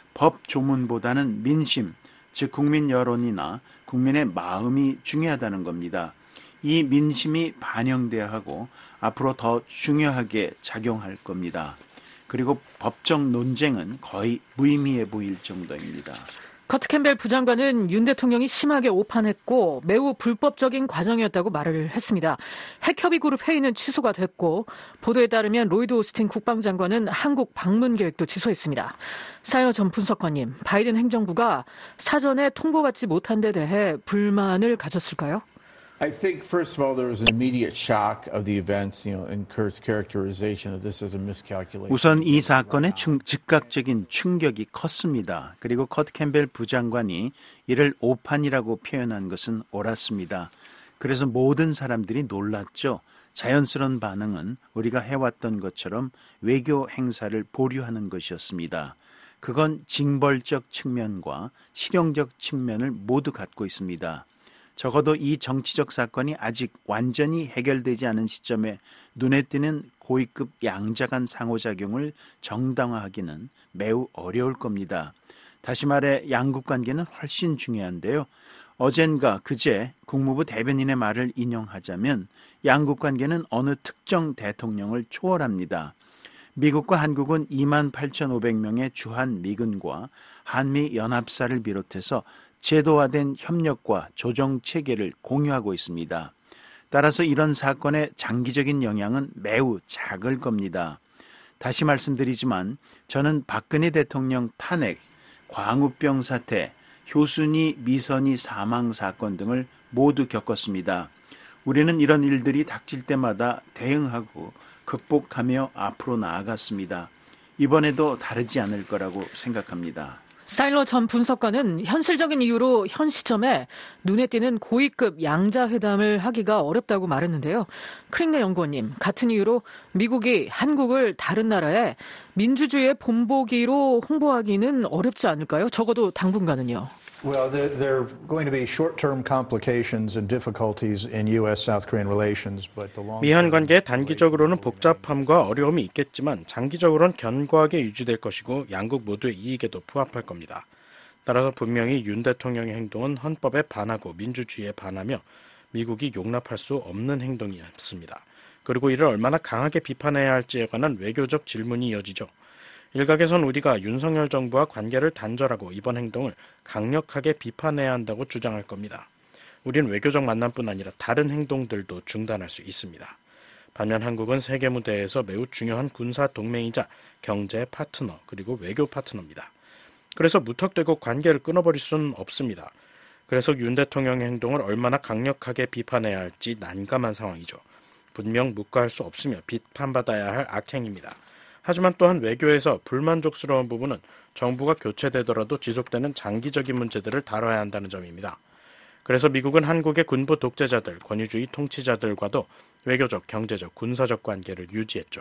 법 조문보다는 민심, 즉 국민 여론이나 국민의 마음이 중요하다는 겁니다. 이 민심이 반영돼야 하고 앞으로 더 중요하게 작용할 겁니다. 그리고 법적 논쟁은 거의 무의미해 보일 정도입니다. 커트 캠벨 부장관은 윤 대통령이 심하게 오판했고 매우 불법적인 과정이었다고 말을 했습니다. 핵협의 그룹 회의는 취소가 됐고 보도에 따르면 로이드 오스틴 국방장관은 한국 방문 계획도 취소했습니다. 사이너 전 분석관님, 바이든 행정부가 사전에 통보받지 못한 데 대해 불만을 가졌을까요? I think, first of all, there was an immediate shock of the events, you know, in Kurt's characterization of this as a miscalculation. 우선 이 사건의 충, 즉각적인 충격이 컸습니다. 그리고 커트 캠벨 부장관이 이를 오판이라고 표현한 것은 옳았습니다. 그래서 모든 사람들이 놀랐죠. 자연스러운 반응은 우리가 해왔던 것처럼 외교 행사를 보류하는 것이었습니다. 그건 징벌적 측면과 실용적 측면을 모두 갖고 있습니다. 적어도 이 정치적 사건이 아직 완전히 해결되지 않은 시점에 눈에 띄는 고위급 양자 간 상호작용을 정당화하기는 매우 어려울 겁니다. 다시 말해 양국 관계는 훨씬 중요한데요. 어젠가 그제 국무부 대변인의 말을 인용하자면 양국 관계는 어느 특정 대통령을 초월합니다. 미국과 한국은 이만 팔천오백 명의 주한 미군과 한미 연합사를 비롯해서 제도화된 협력과 조정 체계를 공유하고 있습니다. 따라서 이런 사건의 장기적인 영향은 매우 작을 겁니다. 다시 말씀드리지만 저는 박근혜 대통령 탄핵, 광우병 사태, 효순이 미선이 사망 사건 등을 모두 겪었습니다. 우리는 이런 일들이 닥칠 때마다 대응하고 극복하며 앞으로 나아갔습니다. 이번에도 다르지 않을 거라고 생각합니다. 사일러 전 분석관은 현실적인 이유로 현 시점에 눈에 띄는 고위급 양자회담을 하기가 어렵다고 말했는데요. 클링너 연구원님, 같은 이유로 미국이 한국을 다른 나라에 민주주의의 본보기로 홍보하기는 어렵지 않을까요? 적어도 당분간은요. Well, there, there are going to be short-term complications and difficulties in U S-South Korean relations, but the long. 미한 관계에 단기적으로는 복잡함과 어려움이 있겠지만 장기적으로는 견고하게 유지될 것이고 양국 모두의 이익에도 부합할 겁니다. 따라서 분명히 윤 대통령의 행동은 헌법에 반하고 민주주의에 반하며 미국이 용납할 수 없는 행동이었습니다. 그리고 이를 얼마나 강하게 비판해야 할지에 관한 외교적 질문이 이어지죠. 일각에선 우리가 윤석열 정부와 관계를 단절하고 이번 행동을 강력하게 비판해야 한다고 주장할 겁니다. 우린 외교적 만남뿐 아니라 다른 행동들도 중단할 수 있습니다. 반면 한국은 세계 무대에서 매우 중요한 군사 동맹이자 경제 파트너 그리고 외교 파트너입니다. 그래서 무턱대고 관계를 끊어버릴 수는 없습니다. 그래서 윤 대통령의 행동을 얼마나 강력하게 비판해야 할지 난감한 상황이죠. 분명 묵과할 수 없으며 비판받아야 할 악행입니다. 하지만 또한 외교에서 불만족스러운 부분은 정부가 교체되더라도 지속되는 장기적인 문제들을 다뤄야 한다는 점입니다. 그래서 미국은 한국의 군부 독재자들, 권위주의 통치자들과도 외교적, 경제적, 군사적 관계를 유지했죠.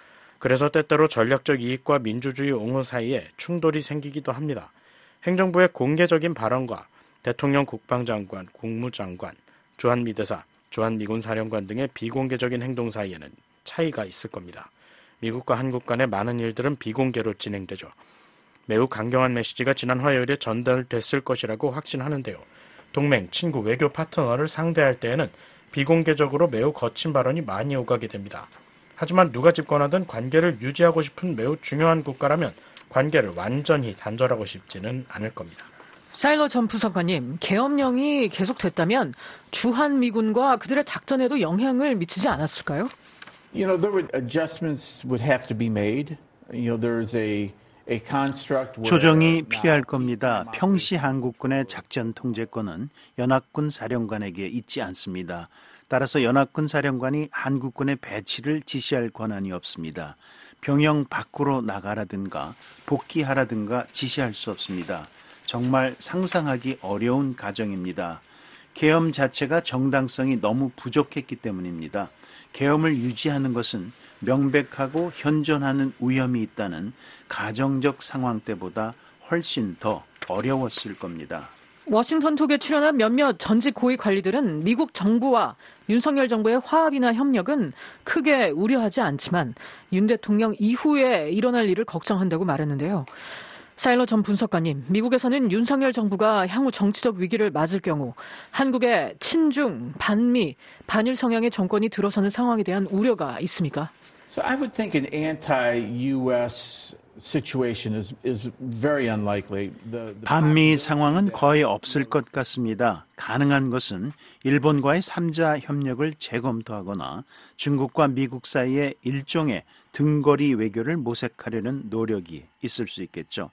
그래서 때때로 전략적 이익과 민주주의 옹호 사이에 충돌이 생기기도 합니다. 행정부의 공개적인 발언과 대통령 국방장관, 국무장관, 주한미대사, 주한미군 사령관 등의 비공개적인 행동 사이에는 차이가 있을 겁니다. 미국과 한국 간의 많은 일들은 비공개로 진행되죠. 매우 강경한 메시지가 지난 화요일에 전달됐을 것이라고 확신하는데요. 동맹, 친구, 외교 파트너를 상대할 때에는 비공개적으로 매우 거친 발언이 많이 오가게 됩니다. 하지만 누가 집권하든 관계를 유지하고 싶은 매우 중요한 국가라면 관계를 완전히 단절하고 싶지는 않을 겁니다. 사일러 전 부사관님, 계엄령이 계속됐다면 주한미군과 그들의 작전에도 영향을 미치지 않았을까요? You know, there would adjustments would have to be made. You know, there's a a construct where 조정이 필요할 겁니다. 평시 한국군의 작전 통제권은 연합군 사령관에게 있지 않습니다. 따라서 연합군 사령관이 한국군의 배치를 지시할 권한이 없습니다. 병영 밖으로 나가라든가 복귀하라든가 지시할 수 없습니다. 정말 상상하기 어려운 가정입니다. 계엄 자체가 정당성이 너무 부족했기 때문입니다. 계엄을 유지하는 것은 명백하고 현존하는 위험이 있다는 가정적 상황 때보다 훨씬 더 어려웠을 겁니다. 워싱턴 톡에 출연한 몇몇 전직 고위 관리들은 미국 정부와 윤석열 정부의 화합이나 협력은 크게 우려하지 않지만 윤 대통령 이후에 일어날 일을 걱정한다고 말했는데요. 사일러 전 분석가님, 미국에서는 윤석열 정부가 향후 정치적 위기를 맞을 경우 한국의 친중, 반미, 반일 성향의 정권이 들어서는 상황에 대한 우려가 있습니까? So I would think an anti-U S situation is is very unlikely. The, the 반미 상황은 거의 없을 것 같습니다. 가능한 것은 일본과의 삼자 협력을 재검토하거나 중국과 미국 사이에 일종의 등거리 외교를 모색하려는 노력이 있을 수 있겠죠.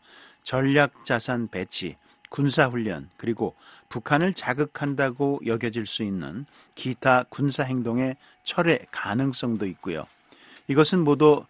전략 자산 배치, 군사훈련, 그리고 북한을 자극한다고 여겨질 수 있는 기타 군사행동의 철회 가능성도 있고요. 이것은 모두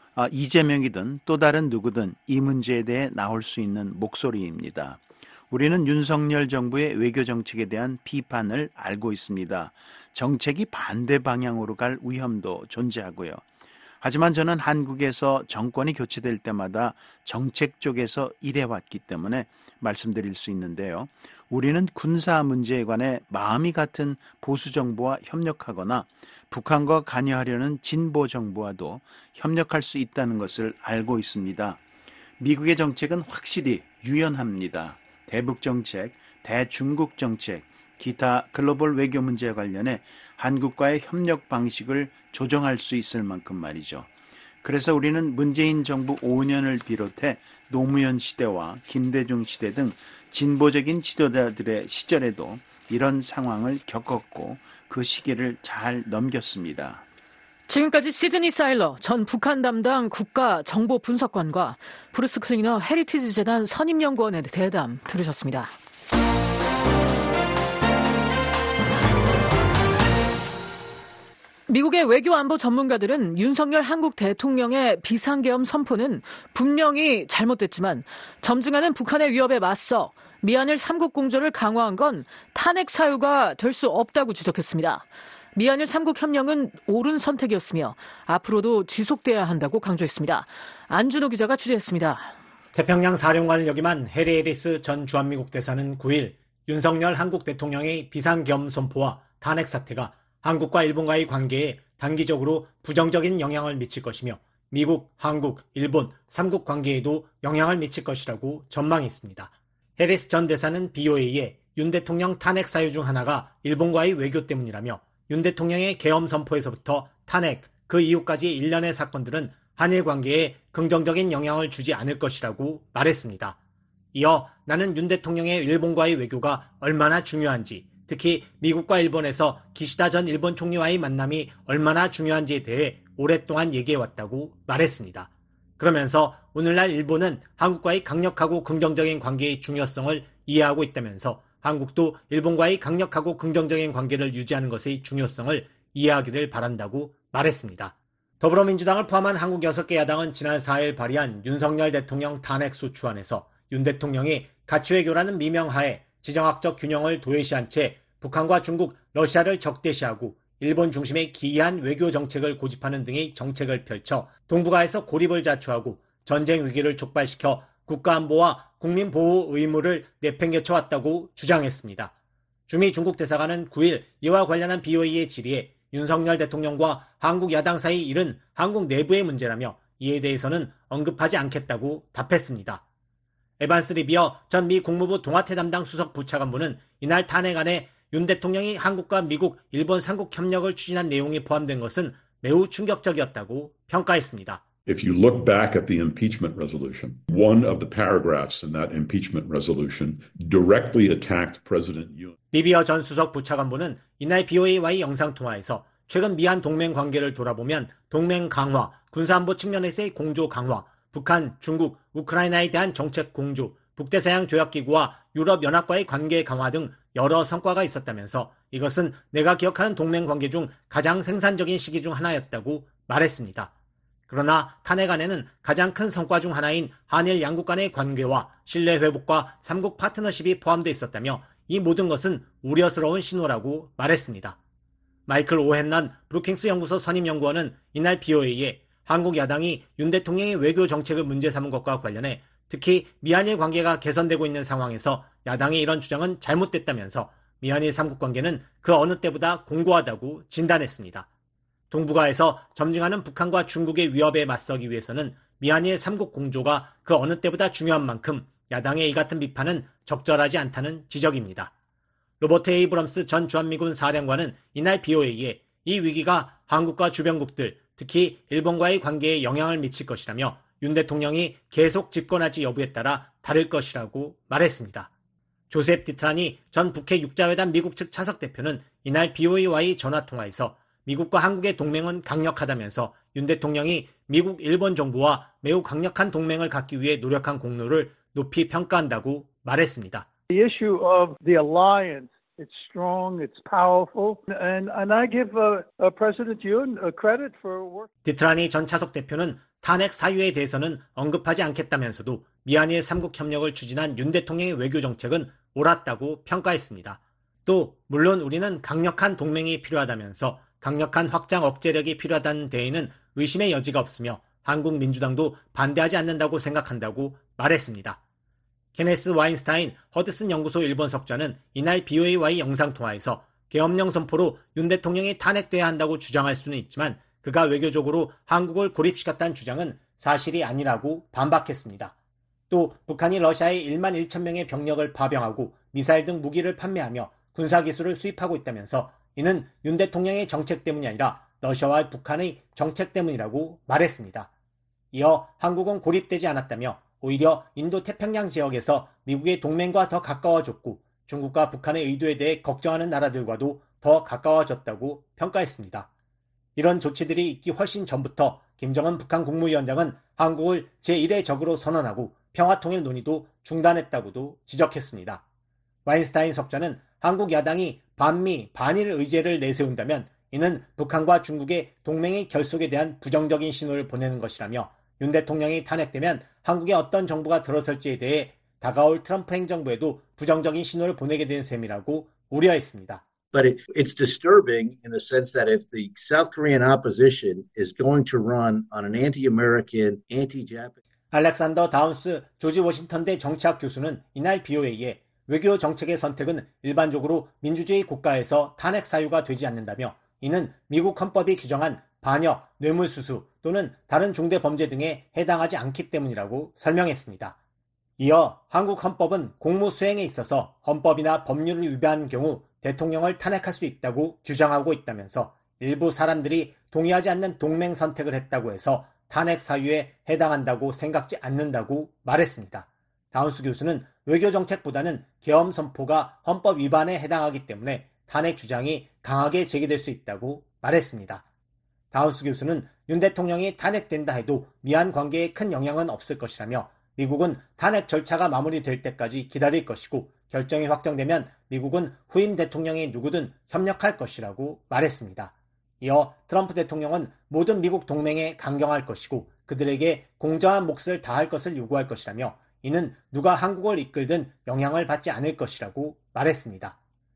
이재명이든 또 다른 누구든 이 문제에 대해 나올 수 있는 목소리입니다. 우리는 윤석열 정부의 외교 정책에 대한 비판을 알고 있습니다. 정책이 반대 방향으로 갈 위험도 존재하고요. 하지만 저는 한국에서 정권이 교체될 때마다 정책 쪽에서 일해왔기 때문에 말씀드릴 수 있는데요. 우리는 군사 문제에 관해 마음이 같은 보수 정부와 협력하거나 북한과 관여하려는 진보 정부와도 협력할 수 있다는 것을 알고 있습니다. 미국의 정책은 확실히 유연합니다. 대북 정책, 대중국 정책, 기타 글로벌 외교 문제와 관련해 한국과의 협력 방식을 조정할 수 있을 만큼 말이죠. 그래서 우리는 문재인 정부 오 년을 비롯해 노무현 시대와 김대중 시대 등 진보적인 지도자들의 시절에도 이런 상황을 겪었고 그 시기를 잘 넘겼습니다. 지금까지 시드니 사일러 전 북한 담당 국가정보분석관과 브루스 클리너 헤리티지 재단 선임연구원의 대담 들으셨습니다. 미국의 외교안보 전문가들은 윤석열 한국 대통령의 비상계엄 선포는 분명히 잘못됐지만 점증하는 북한의 위협에 맞서 미한일 삼국 공조를 강화한 건 탄핵 사유가 될 수 없다고 지적했습니다. 미한일 삼국 협력은 옳은 선택이었으며 앞으로도 지속돼야 한다고 강조했습니다. 안준호 기자가 취재했습니다. 태평양 사령관을 역임한 해리 해리스 전 주한미국 대사는 구 일 윤석열 한국 대통령의 비상계엄 선포와 탄핵 사태가 한국과 일본과의 관계에 단기적으로 부정적인 영향을 미칠 것이며 미국, 한국, 일본 삼국 관계에도 영향을 미칠 것이라고 전망했습니다. 해리스 전 대사는 비오에이에 윤 대통령 탄핵 사유 중 하나가 일본과의 외교 때문이라며 윤 대통령의 계엄 선포에서부터 탄핵, 그 이후까지 일련의 사건들은 한일 관계에 긍정적인 영향을 주지 않을 것이라고 말했습니다. 이어 나는 윤 대통령의 일본과의 외교가 얼마나 중요한지, 특히 미국과 일본에서 기시다 전 일본 총리와의 만남이 얼마나 중요한지에 대해 오랫동안 얘기해왔다고 말했습니다. 그러면서 오늘날 일본은 한국과의 강력하고 긍정적인 관계의 중요성을 이해하고 있다면서 한국도 일본과의 강력하고 긍정적인 관계를 유지하는 것의 중요성을 이해하기를 바란다고 말했습니다. 더불어민주당을 포함한 한국 여섯 개 야당은 지난 사 일 발의한 윤석열 대통령 탄핵소추안에서 윤 대통령이 가치외교라는 미명하에 지정학적 균형을 도외시한 채 북한과 중국, 러시아를 적대시하고 일본 중심의 기이한 외교 정책을 고집하는 등의 정책을 펼쳐 동북아에서 고립을 자초하고 전쟁 위기를 촉발시켜 국가안보와 국민보호 의무를 내팽개쳐왔다고 주장했습니다. 주미 중국 대사관은 구 일 이와 관련한 비오이의 질의에 윤석열 대통령과 한국 야당 사이 일은 한국 내부의 문제라며 이에 대해서는 언급하지 않겠다고 답했습니다. 에반스 리비어 전 미 국무부 동아태 담당 수석 부차관보는 이날 탄핵안에 윤 대통령이 한국과 미국, 일본 삼국 협력을 추진한 내용이 포함된 것은 매우 충격적이었다고 평가했습니다. If you look back at the impeachment resolution, one of the paragraphs in that impeachment resolution directly attacked President Yoon. 리비어 전 수석 부차관보는 이날 비오에이와의 영상통화에서 최근 미한 동맹 관계를 돌아보면 동맹 강화, 군사안보 측면에서의 공조 강화, 북한, 중국, 우크라이나에 대한 정책 공조, 북대서양 조약기구와 유럽연합과의 관계 강화 등 여러 성과가 있었다면서 이것은 내가 기억하는 동맹 관계 중 가장 생산적인 시기 중 하나였다고 말했습니다. 그러나 탄핵 안에는 가장 큰 성과 중 하나인 한일 양국 간의 관계와 신뢰 회복과 삼국 파트너십이 포함되어 있었다며 이 모든 것은 우려스러운 신호라고 말했습니다. 마이클 오헨런 브루킹스 연구소 선임연구원은 이날 비오에이에 한국 야당이 윤 대통령의 외교 정책을 문제 삼은 것과 관련해 특히 미한일 관계가 개선되고 있는 상황에서 야당의 이런 주장은 잘못됐다면서 미한일 삼국 관계는 그 어느 때보다 공고하다고 진단했습니다. 동북아에서 점증하는 북한과 중국의 위협에 맞서기 위해서는 미한일 삼국 공조가 그 어느 때보다 중요한 만큼 야당의 이 같은 비판은 적절하지 않다는 지적입니다. 로버트 에이브럼스 전 주한미군 사령관은 이날 비오에이에 이 위기가 한국과 주변국들, 특히 일본과의 관계에 영향을 미칠 것이라며 윤 대통령이 계속 집권할지 여부에 따라 다를 것이라고 말했습니다. 조셉 디트라니 전 북해 육자회담 미국 측 차석 대표는 이날 비오에이와의 전화통화에서 미국과 한국의 동맹은 강력하다면서 윤 대통령이 미국, 일본 정부와 매우 강력한 동맹을 갖기 위해 노력한 공로를 높이 평가한다고 말했습니다. The issue of the alliance, it's strong, it's powerful, and, and I give uh, uh, President Yoon credit for work. 디트라니 전 차석 대표는 탄핵 사유에 대해서는 언급하지 않겠다면서도 미한일 삼국 협력을 추진한 윤 대통령의 외교 정책은 옳았다고 평가했습니다. 또 물론 우리는 강력한 동맹이 필요하다면서 강력한 확장 억제력이 필요하다는 데에는 의심의 여지가 없으며 한국 민주당도 반대하지 않는다고 생각한다고 말했습니다. 케네스 와인스타인 허드슨 연구소 일본 석좌는 이날 비오에이와의 영상통화에서 계엄령 선포로 윤 대통령이 탄핵돼야 한다고 주장할 수는 있지만 그가 외교적으로 한국을 고립시켰다는 주장은 사실이 아니라고 반박했습니다. 또 북한이 러시아에 일만 일천 명의 병력을 파병하고 미사일 등 무기를 판매하며 군사기술을 수입하고 있다면서 이는 윤 대통령의 정책 때문이 아니라 러시아와 북한의 정책 때문이라고 말했습니다. 이어 한국은 고립되지 않았다며 오히려 인도태평양 지역에서 미국의 동맹과 더 가까워졌고 중국과 북한의 의도에 대해 걱정하는 나라들과도 더 가까워졌다고 평가했습니다. 이런 조치들이 있기 훨씬 전부터 김정은 북한 국무위원장은 한국을 제일의 적으로 선언하고 평화통일 논의도 중단했다고도 지적했습니다. 와인스타인 석좌는 한국 야당이 반미, 반일 의제를 내세운다면 이는 북한과 중국의 동맹의 결속에 대한 부정적인 신호를 보내는 것이라며 윤 대통령이 탄핵되면 한국에 어떤 정부가 들어설지에 대해 다가올 트럼프 행정부에도 부정적인 신호를 보내게 된 셈이라고 우려했습니다. But it, it's disturbing in the sense that if the South Korean opposition is going to run on an anti-American, anti-Japanese. 알렉산더 다운스 조지 워싱턴대 정치학 교수는 이날 비오에이에 외교 정책의 선택은 일반적으로 민주주의 국가에서 탄핵 사유가 되지 않는다며 이는 미국 헌법이 규정한 반역, 뇌물수수 또는 다른 중대 범죄 등에 해당하지 않기 때문이라고 설명했습니다. 이어 한국 헌법은 공무 수행에 있어서 헌법이나 법률을 위반한 경우 대통령을 탄핵할 수 있다고 규정하고 있다면서 일부 사람들이 동의하지 않는 동맹 선택을 했다고 해서 탄핵 사유에 해당한다고 생각지 않는다고 말했습니다. 다운스 교수는 외교 정책보다는 계엄 선포가 헌법 위반에 해당하기 때문에 탄핵 주장이 강하게 제기될 수 있다고 말했습니다. 다운스 교수는 윤 대통령이 탄핵된다 해도 미한 관계에 큰 영향은 없을 것이라며 미국은 탄핵 절차가 마무리될 때까지 기다릴 것이고 결정이 확정되면 미국은 후임 대통령이 누구든 협력할 것이라고 말했습니다. 이어 트럼프 대통령은 모든 미국 동맹에 강경할 것이고 그들에게 공정한 몫을 다할 것을 요구할 것이라며 이는 누가 한국을 이끌든 영향을 받지 않을 것이라고 말했습니다.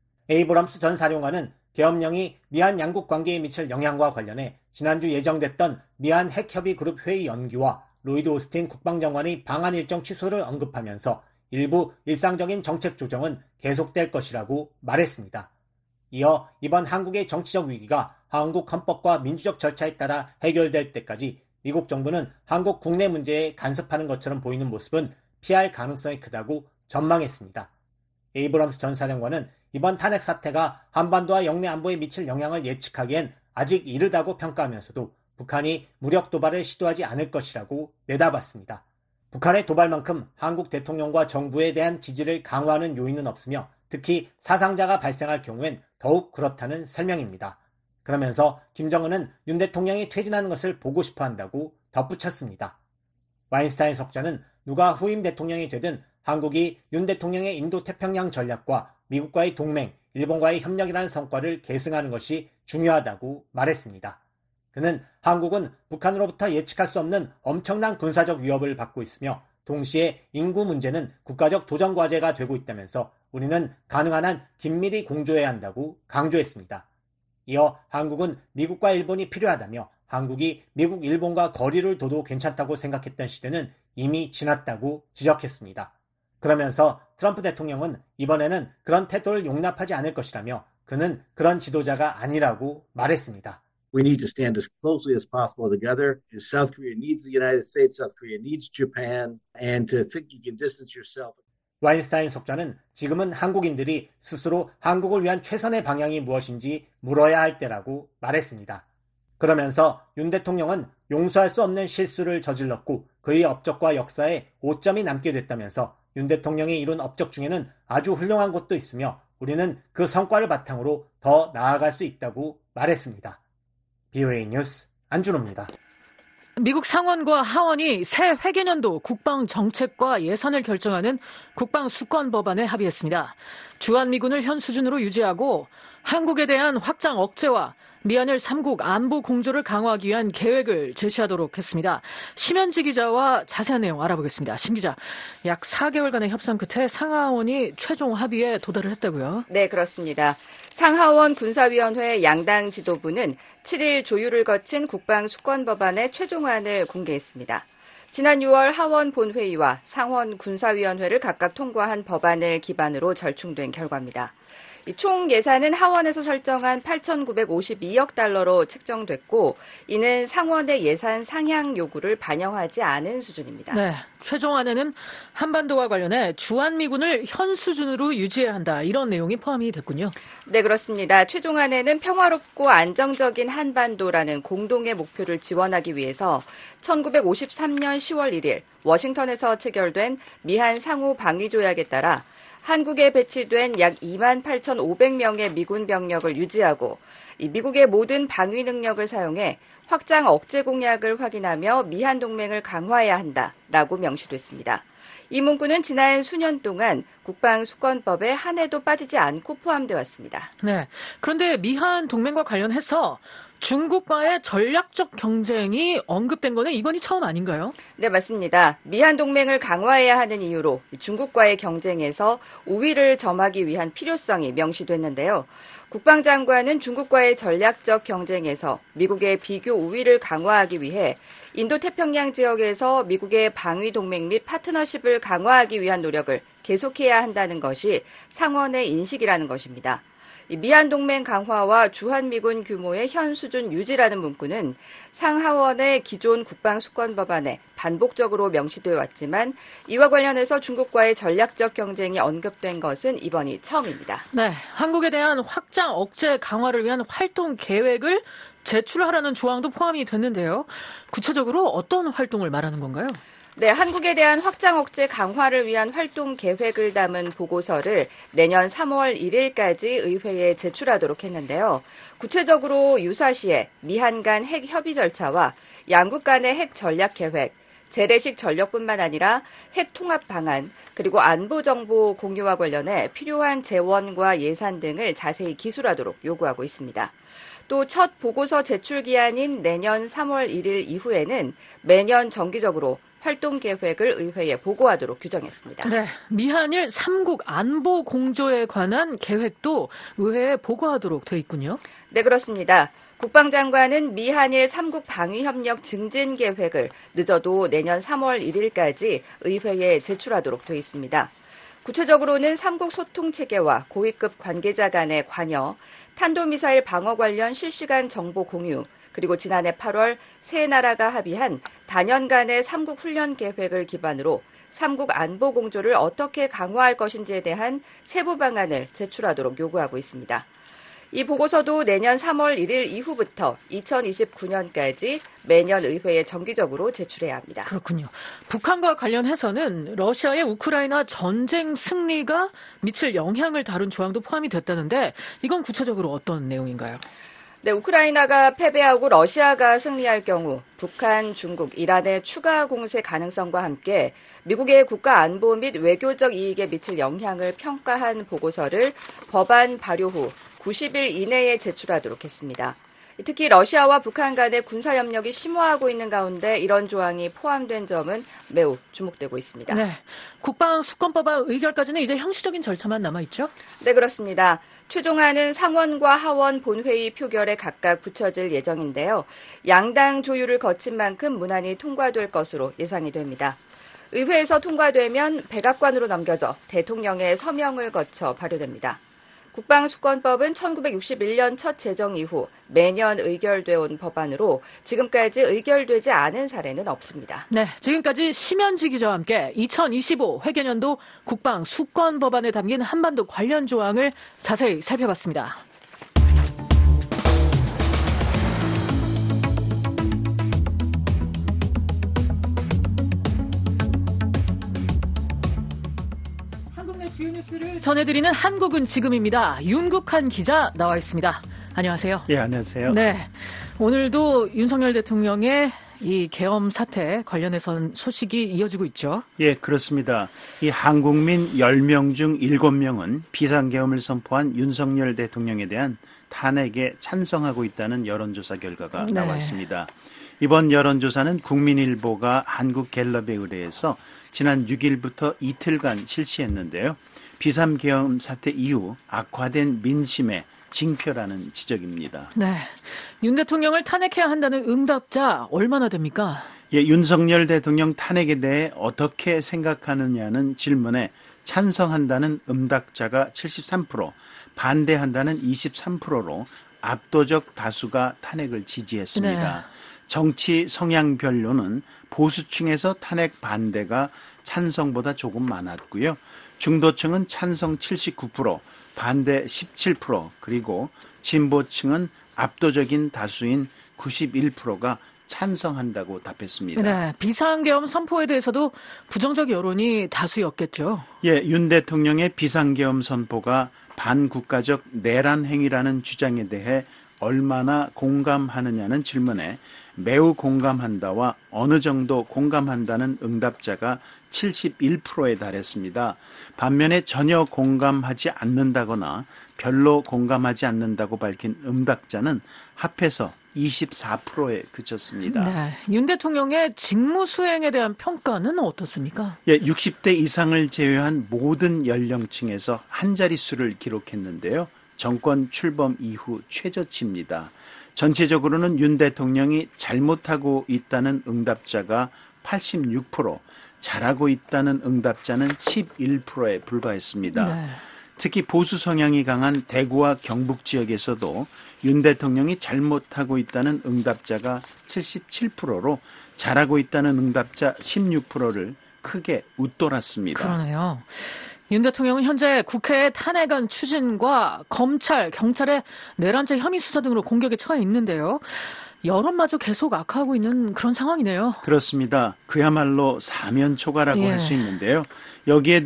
에이브럼스 전 사령관은 계엄령이 미한 양국 관계에 미칠 영향과 관련해 지난주 예정됐던 미한 핵협의 그룹 회의 연기와 로이드 오스틴 국방장관의 방한 일정 취소를 언급하면서 일부 일상적인 정책 조정은 계속될 것이라고 말했습니다. 이어 이번 한국의 정치적 위기가 한국 헌법과 민주적 절차에 따라 해결될 때까지 미국 정부는 한국 국내 문제에 간섭하는 것처럼 보이는 모습은 피할 가능성이 크다고 전망했습니다. 에이브럼스 전 사령관은 이번 탄핵 사태가 한반도와 영내 안보에 미칠 영향을 예측하기엔 아직 이르다고 평가하면서도 북한이 무력 도발을 시도하지 않을 것이라고 내다봤습니다. 북한의 도발만큼 한국 대통령과 정부에 대한 지지를 강화하는 요인은 없으며 특히 사상자가 발생할 경우엔 더욱 그렇다는 설명입니다. 그러면서 김정은은 윤 대통령이 퇴진하는 것을 보고 싶어 한다고 덧붙였습니다. 와인스타인 석자는 누가 후임 대통령이 되든 한국이 윤 대통령의 인도태평양 전략과 미국과의 동맹, 일본과의 협력이라는 성과를 계승하는 것이 중요하다고 말했습니다. 그는 한국은 북한으로부터 예측할 수 없는 엄청난 군사적 위협을 받고 있으며 동시에 인구 문제는 국가적 도전 과제가 되고 있다면서 우리는 가능한 한 긴밀히 공조해야 한다고 강조했습니다. 이어 한국은 미국과 일본이 필요하다며 한국이 미국, 일본과 거리를 둬도 괜찮다고 생각했던 시대는 이미 지났다고 지적했습니다. 그러면서 트럼프 대통령은 이번에는 그런 태도를 용납하지 않을 것이라며 그는 그런 지도자가 아니라고 말했습니다. We need to stand as closely as possible together. South Korea needs the United States, South Korea needs Japan, and to think you can distance yourself. 와인스타인 속자는 지금은 한국인들이 스스로 한국을 위한 최선의 방향이 무엇인지 물어야 할 때라고 말했습니다. 그러면서 윤 대통령은 용서할 수 없는 실수를 저질렀고 그의 업적과 역사에 오점이 남게 됐다면서 윤 대통령이 이룬 업적 중에는 아주 훌륭한 것도 있으며 우리는 그 성과를 바탕으로 더 나아갈 수 있다고 말했습니다. 비오에이 뉴스 안준호입니다. 미국 상원과 하원이 새 회계년도 국방 정책과 예산을 결정하는 국방 수권 법안에 합의했습니다. 주한미군을 현 수준으로 유지하고 한국에 대한 확장 억제와 미한일 삼국 안보 공조를 강화하기 위한 계획을 제시하도록 했습니다. 심현지 기자와 자세한 내용 알아보겠습니다. 심 기자, 약 사 개월간의 협상 끝에 상하원이 최종 합의에 도달을 했다고요? 네, 그렇습니다. 상하원 군사위원회 양당 지도부는 칠 일 조율을 거친 국방 수권 법안의 최종안을 공개했습니다. 지난 유월 하원 본회의와 상원 군사위원회를 각각 통과한 법안을 기반으로 절충된 결과입니다. 총 예산은 하원에서 설정한 팔천구백오십이억 달러로 책정됐고 이는 상원의 예산 상향 요구를 반영하지 않은 수준입니다. 네, 최종안에는 한반도와 관련해 주한미군을 현 수준으로 유지해야 한다 이런 내용이 포함이 됐군요. 네, 그렇습니다. 최종안에는 평화롭고 안정적인 한반도라는 공동의 목표를 지원하기 위해서 천구백오십삼년 시월 일일 워싱턴에서 체결된 미한 상호 방위 조약에 따라 한국에 배치된 약 이만 팔천오백 명의 미군 병력을 유지하고 미국의 모든 방위 능력을 사용해 확장 억제 공약을 확인하며 미한 동맹을 강화해야 한다라고 명시됐습니다. 이 문구는 지난 수년 동안 국방수권법에 한 해도 빠지지 않고 포함되어 왔습니다. 네, 그런데 미한 동맹과 관련해서 중국과의 전략적 경쟁이 언급된 거는 이번이 처음 아닌가요? 네, 맞습니다. 미한 동맹을 강화해야 하는 이유로 중국과의 경쟁에서 우위를 점하기 위한 필요성이 명시됐는데요. 국방장관은 중국과의 전략적 경쟁에서 미국의 비교 우위를 강화하기 위해 인도태평양 지역에서 미국의 방위 동맹 및 파트너십을 강화하기 위한 노력을 계속해야 한다는 것이 상원의 인식이라는 것입니다. 미한 동맹 강화와 주한미군 규모의 현 수준 유지라는 문구는 상하원의 기존 국방수권 법안에 반복적으로 명시되어 왔지만 이와 관련해서 중국과의 전략적 경쟁이 언급된 것은 이번이 처음입니다. 네, 한국에 대한 확장 억제 강화를 위한 활동 계획을 제출하라는 조항도 포함이 됐는데요. 구체적으로 어떤 활동을 말하는 건가요? 네, 한국에 대한 확장 억제 강화를 위한 활동 계획을 담은 보고서를 내년 삼월 일일까지 의회에 제출하도록 했는데요. 구체적으로 유사시에 미한 간 핵 협의 절차와 양국 간의 핵 전략 계획, 재래식 전력뿐만 아니라 핵 통합 방안, 그리고 안보 정보 공유와 관련해 필요한 재원과 예산 등을 자세히 기술하도록 요구하고 있습니다. 또 첫 보고서 제출 기한인 내년 삼월 일일 이후에는 매년 정기적으로 활동 계획을 의회에 보고하도록 규정했습니다. 네, 미한일 삼국 안보 공조에 관한 계획도 의회에 보고하도록 돼 있군요. 네, 그렇습니다. 국방장관은 미한일 삼국 방위협력 증진 계획을 늦어도 내년 삼월 일일까지 의회에 제출하도록 돼 있습니다. 구체적으로는 삼국 소통체계와 고위급 관계자 간의 관여, 탄도미사일 방어 관련 실시간 정보 공유, 그리고 지난해 팔월 세 나라가 합의한 다년간의 삼국 훈련 계획을 기반으로 삼국 안보 공조를 어떻게 강화할 것인지에 대한 세부 방안을 제출하도록 요구하고 있습니다. 이 보고서도 내년 삼월 일일 이후부터 이천이십구년까지 매년 의회에 정기적으로 제출해야 합니다. 그렇군요. 북한과 관련해서는 러시아의 우크라이나 전쟁 승리가 미칠 영향을 다룬 조항도 포함이 됐다는데 이건 구체적으로 어떤 내용인가요? 네, 우크라이나가 패배하고 러시아가 승리할 경우 북한, 중국, 이란의 추가 공세 가능성과 함께 미국의 국가 안보 및 외교적 이익에 미칠 영향을 평가한 보고서를 법안 발효 후 구십일 이내에 제출하도록 했습니다. 특히 러시아와 북한 간의 군사협력이 심화하고 있는 가운데 이런 조항이 포함된 점은 매우 주목되고 있습니다. 네, 국방수권법안 의결까지는 이제 형식적인 절차만 남아있죠? 네, 그렇습니다. 최종안은 상원과 하원 본회의 표결에 각각 붙여질 예정인데요. 양당 조율을 거친 만큼 무난히 통과될 것으로 예상이 됩니다. 의회에서 통과되면 백악관으로 넘겨져 대통령의 서명을 거쳐 발효됩니다. 국방수권법은 천구백육십일년 첫 제정 이후 매년 의결돼 온 법안으로 지금까지 의결되지 않은 사례는 없습니다. 네, 지금까지 심현지 기자와 함께 이천이십오 회계년도 국방수권법안에 담긴 한반도 관련 조항을 자세히 살펴봤습니다. 주요 뉴스를 전해드리는 한국은 지금입니다. 윤국한 기자 나와 있습니다. 안녕하세요. 예, 안녕하세요. 네, 오늘도 윤석열 대통령의 이 계엄 사태 관련해서는 소식이 이어지고 있죠. 예, 그렇습니다. 이 한국민 열 명 중 일곱 명은 비상계엄을 선포한 윤석열 대통령에 대한 탄핵에 찬성하고 있다는 여론조사 결과가 네. 나왔습니다. 이번 여론조사는 국민일보가 한국갤럽에 의뢰해서 지난 육일부터 이틀간 실시했는데요. 비상계엄 사태 이후 악화된 민심의 징표라는 지적입니다. 네, 윤 대통령을 탄핵해야 한다는 응답자 얼마나 됩니까? 예, 윤석열 대통령 탄핵에 대해 어떻게 생각하느냐는 질문에 찬성한다는 응답자가 칠십삼 퍼센트, 반대한다는 이십삼 퍼센트로 압도적 다수가 탄핵을 지지했습니다. 네. 정치 성향별로는 보수층에서 탄핵 반대가 찬성보다 조금 많았고요. 중도층은 찬성 칠십구 퍼센트, 반대 십칠 퍼센트, 그리고 진보층은 압도적인 다수인 구십일 퍼센트가 찬성한다고 답했습니다. 네, 비상계엄 선포에 대해서도 부정적 여론이 다수였겠죠. 예, 윤 대통령의 비상계엄 선포가 반국가적 내란 행위라는 주장에 대해 얼마나 공감하느냐는 질문에 매우 공감한다와 어느 정도 공감한다는 응답자가 칠십일 퍼센트에 달했습니다. 반면에 전혀 공감하지 않는다거나 별로 공감하지 않는다고 밝힌 응답자는 합해서 이십사 퍼센트에 그쳤습니다. 네, 윤 대통령의 직무 수행에 대한 평가는 어떻습니까? 예, 육십 대 이상을 제외한 모든 연령층에서 한 자릿수를 기록했는데요. 정권 출범 이후 최저치입니다. 전체적으로는 윤 대통령이 잘못하고 있다는 응답자가 팔십육 퍼센트, 잘하고 있다는 응답자는 십일 퍼센트에 불과했습니다. 네. 특히 보수 성향이 강한 대구와 경북 지역에서도 윤 대통령이 잘못하고 있다는 응답자가 칠십칠 퍼센트로 잘하고 있다는 응답자 십육 퍼센트를 크게 웃돌았습니다. 그러네요. 윤 대통령은 현재 국회의 탄핵안 추진과 검찰, 경찰의 내란죄 혐의 수사 등으로 공격에 처해 있는데요. 여론마저 계속 악화하고 있는 그런 상황이네요. 그렇습니다. 그야말로 사면초가라고 예. 할 수 있는데요. 여기에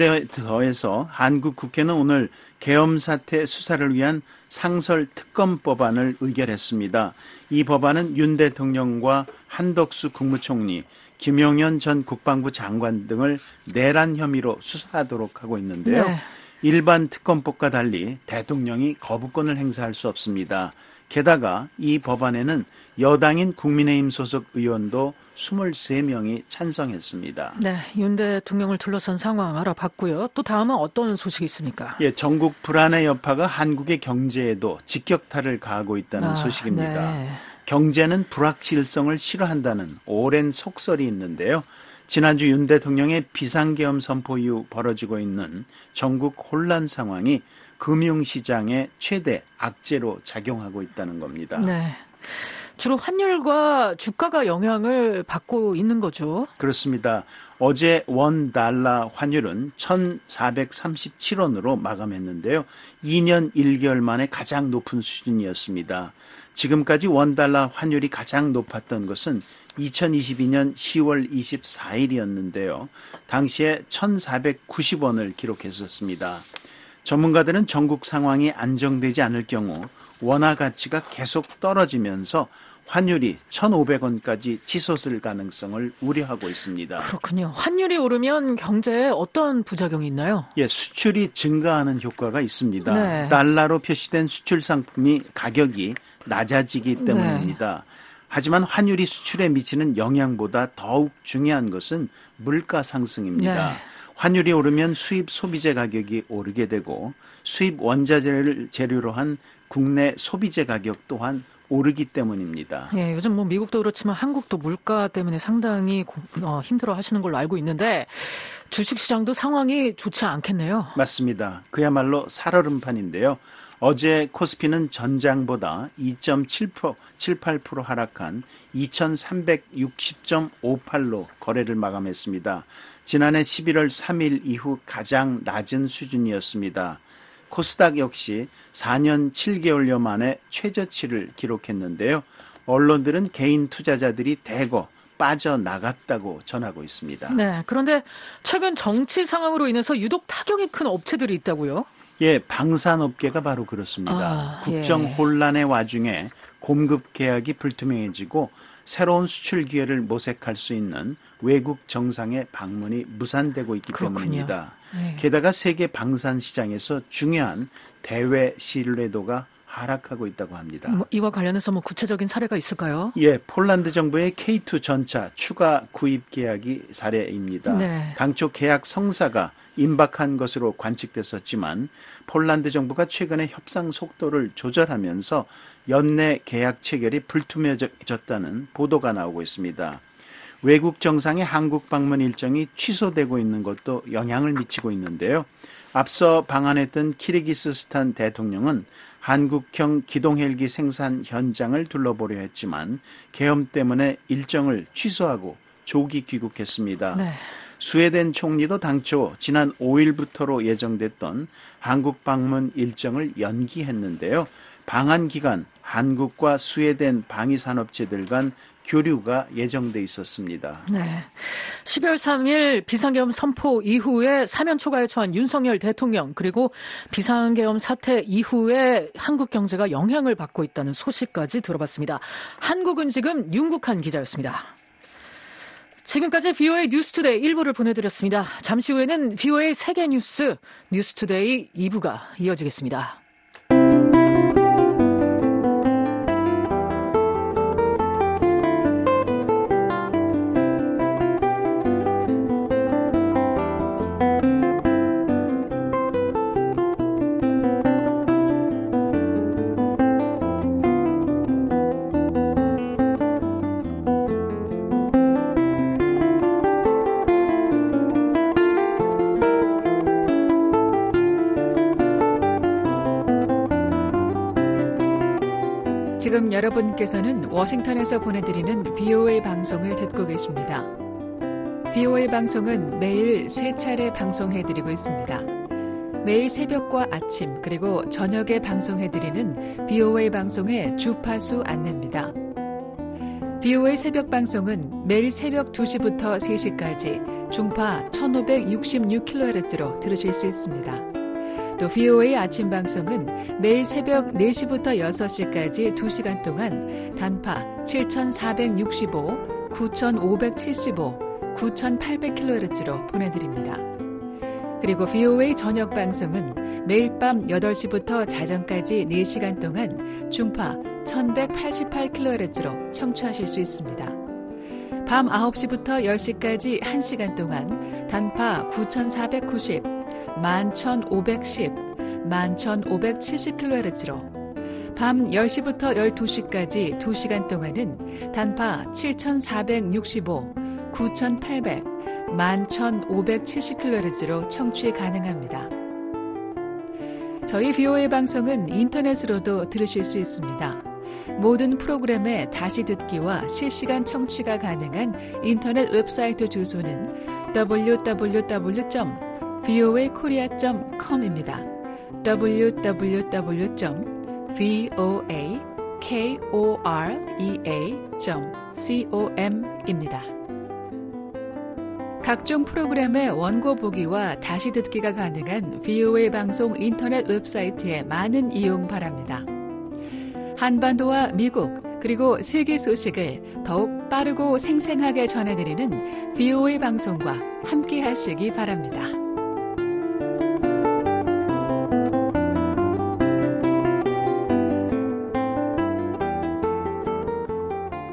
더해서 한국 국회는 오늘 계엄 사태 수사를 위한 상설 특검법안을 의결했습니다. 이 법안은 윤 대통령과 한덕수 국무총리, 김용현 전 국방부 장관 등을 내란 혐의로 수사하도록 하고 있는데요. 네. 일반 특검법과 달리 대통령이 거부권을 행사할 수 없습니다. 게다가 이 법안에는 여당인 국민의힘 소속 의원도 이십삼 명이 찬성했습니다. 네, 윤 대통령을 둘러싼 상황 알아봤고요. 또 다음은 어떤 소식이 있습니까? 예, 전국 불안의 여파가 한국의 경제에도 직격탄을 가하고 있다는 아, 소식입니다. 네. 경제는 불확실성을 싫어한다는 오랜 속설이 있는데요. 지난주 윤 대통령의 비상계엄 선포 이후 벌어지고 있는 전국 혼란 상황이 금융시장의 최대 악재로 작용하고 있다는 겁니다. 네, 주로 환율과 주가가 영향을 받고 있는 거죠. 그렇습니다. 어제 원 달러 환율은 천사백삼십칠 원으로 마감했는데요. 이 년 일 개월 만에 가장 높은 수준이었습니다. 지금까지 원 달러 환율이 가장 높았던 것은 이천이십이 년 시월 이십사일이었는데요. 당시에 천사백구십 원을 기록했었습니다. 전문가들은 전국 상황이 안정되지 않을 경우 원화 가치가 계속 떨어지면서 환율이 천오백 원까지 치솟을 가능성을 우려하고 있습니다. 그렇군요. 환율이 오르면 경제에 어떤 부작용이 있나요? 예, 수출이 증가하는 효과가 있습니다. 네. 달러로 표시된 수출 상품이 가격이 낮아지기 때문입니다. 네. 하지만 환율이 수출에 미치는 영향보다 더욱 중요한 것은 물가 상승입니다. 네. 환율이 오르면 수입 소비재 가격이 오르게 되고 수입 원자재를 재료로 한 국내 소비재 가격 또한 오르기 때문입니다. 예, 요즘 뭐 미국도 그렇지만 한국도 물가 때문에 상당히 어, 힘들어 하시는 걸로 알고 있는데 주식시장도 상황이 좋지 않겠네요. 맞습니다. 그야말로 살얼음판인데요. 어제 코스피는 전장보다 이 점 칠팔 퍼센트 하락한 이천삼백육십 점 오팔로 거래를 마감했습니다. 지난해 십일월 삼일 이후 가장 낮은 수준이었습니다. 코스닥 역시 사 년 칠 개월여 만에 최저치를 기록했는데요. 언론들은 개인 투자자들이 대거 빠져나갔다고 전하고 있습니다. 네, 그런데 최근 정치 상황으로 인해서 유독 타격이 큰 업체들이 있다고요? 예, 방산업계가 바로 그렇습니다. 아, 국정 예. 혼란의 와중에 공급 계약이 불투명해지고 새로운 수출 기회를 모색할 수 있는 외국 정상의 방문이 무산되고 있기 그렇군요. 때문입니다. 네. 게다가 세계 방산 시장에서 중요한 대외 신뢰도가 하락하고 있다고 합니다. 뭐, 이와 관련해서 뭐 구체적인 사례가 있을까요? 예, 폴란드 정부의 케이 투 전차 추가 구입 계약이 사례입니다. 네. 당초 계약 성사가 임박한 것으로 관측됐었지만 폴란드 정부가 최근에 협상 속도를 조절하면서 연내 계약 체결이 불투명해졌다는 보도가 나오고 있습니다. 외국 정상의 한국 방문 일정이 취소되고 있는 것도 영향을 미치고 있는데요. 앞서 방한했던 키르기스스탄 대통령은 한국형 기동헬기 생산 현장을 둘러보려 했지만 계엄 때문에 일정을 취소하고 조기 귀국했습니다. 네. 스웨덴 총리도 당초 지난 오일부터로 예정됐던 한국 방문 일정을 연기했는데요. 방한 기간 한국과 스웨덴 방위산업체들 간 교류가 예정돼 있었습니다. 네. 십이월 삼일 비상계엄 선포 이후에 사면 초과에 처한 윤석열 대통령 그리고 비상계엄 사태 이후에 한국 경제가 영향을 받고 있다는 소식까지 들어봤습니다. 한국은 지금 윤국한 기자였습니다. 지금까지 비오에이 뉴스투데이 일 부를 보내드렸습니다. 잠시 후에는 비오에이 세계뉴스 뉴스투데이 이 부가 이어지겠습니다. 지금 여러분께서는 워싱턴에서 보내드리는 비오에이 방송을 듣고 계십니다. 비오에이 방송은 매일 세 차례 방송해드리고 있습니다. 매일 새벽과 아침 그리고 저녁에 방송해드리는 비오에이 방송의 주파수 안내입니다. 비오에이 새벽 방송은 매일 새벽 두 시부터 세 시까지 중파 천오백육십육 킬로헤르츠로 들으실 수 있습니다. 또 비오에이 아침 방송은 매일 새벽 네 시부터 여섯 시까지 두 시간 동안 단파 칠천사백육십오, 구천오백칠십오, 구천팔백 킬로헤르츠로 보내드립니다. 그리고 비오에이 저녁 방송은 매일 밤 여덟 시부터 자정까지 네 시간 동안 중파 천백팔십팔 킬로헤르츠로 청취하실 수 있습니다. 밤 아홉 시부터 열 시까지 한 시간 동안 단파 구천사백구십, 만 천오백십, 만 천오백칠십 킬로헤르츠로 밤 열 시부터 열두 시까지 두 시간 동안은 단파 칠천사백육십오, 구천팔백, 만 천오백칠십 킬로헤르츠로 청취 가능합니다. 저희 비오에이 방송은 인터넷으로도 들으실 수 있습니다. 모든 프로그램의 다시 듣기와 실시간 청취가 가능한 인터넷 웹사이트 주소는 더블유 더블유 더블유 점 브이오에이 코리아 점 컴입니다. 더블유 더블유 더블유 점 브이오에이 코리아 점 컴입니다. 각종 프로그램의 원고 보기와 다시 듣기가 가능한 브이오에이 방송 인터넷 웹사이트에 많은 이용 바랍니다. 한반도와 미국 그리고 세계 소식을 더욱 빠르고 생생하게 전해드리는 브이오에이 방송과 함께 하시기 바랍니다.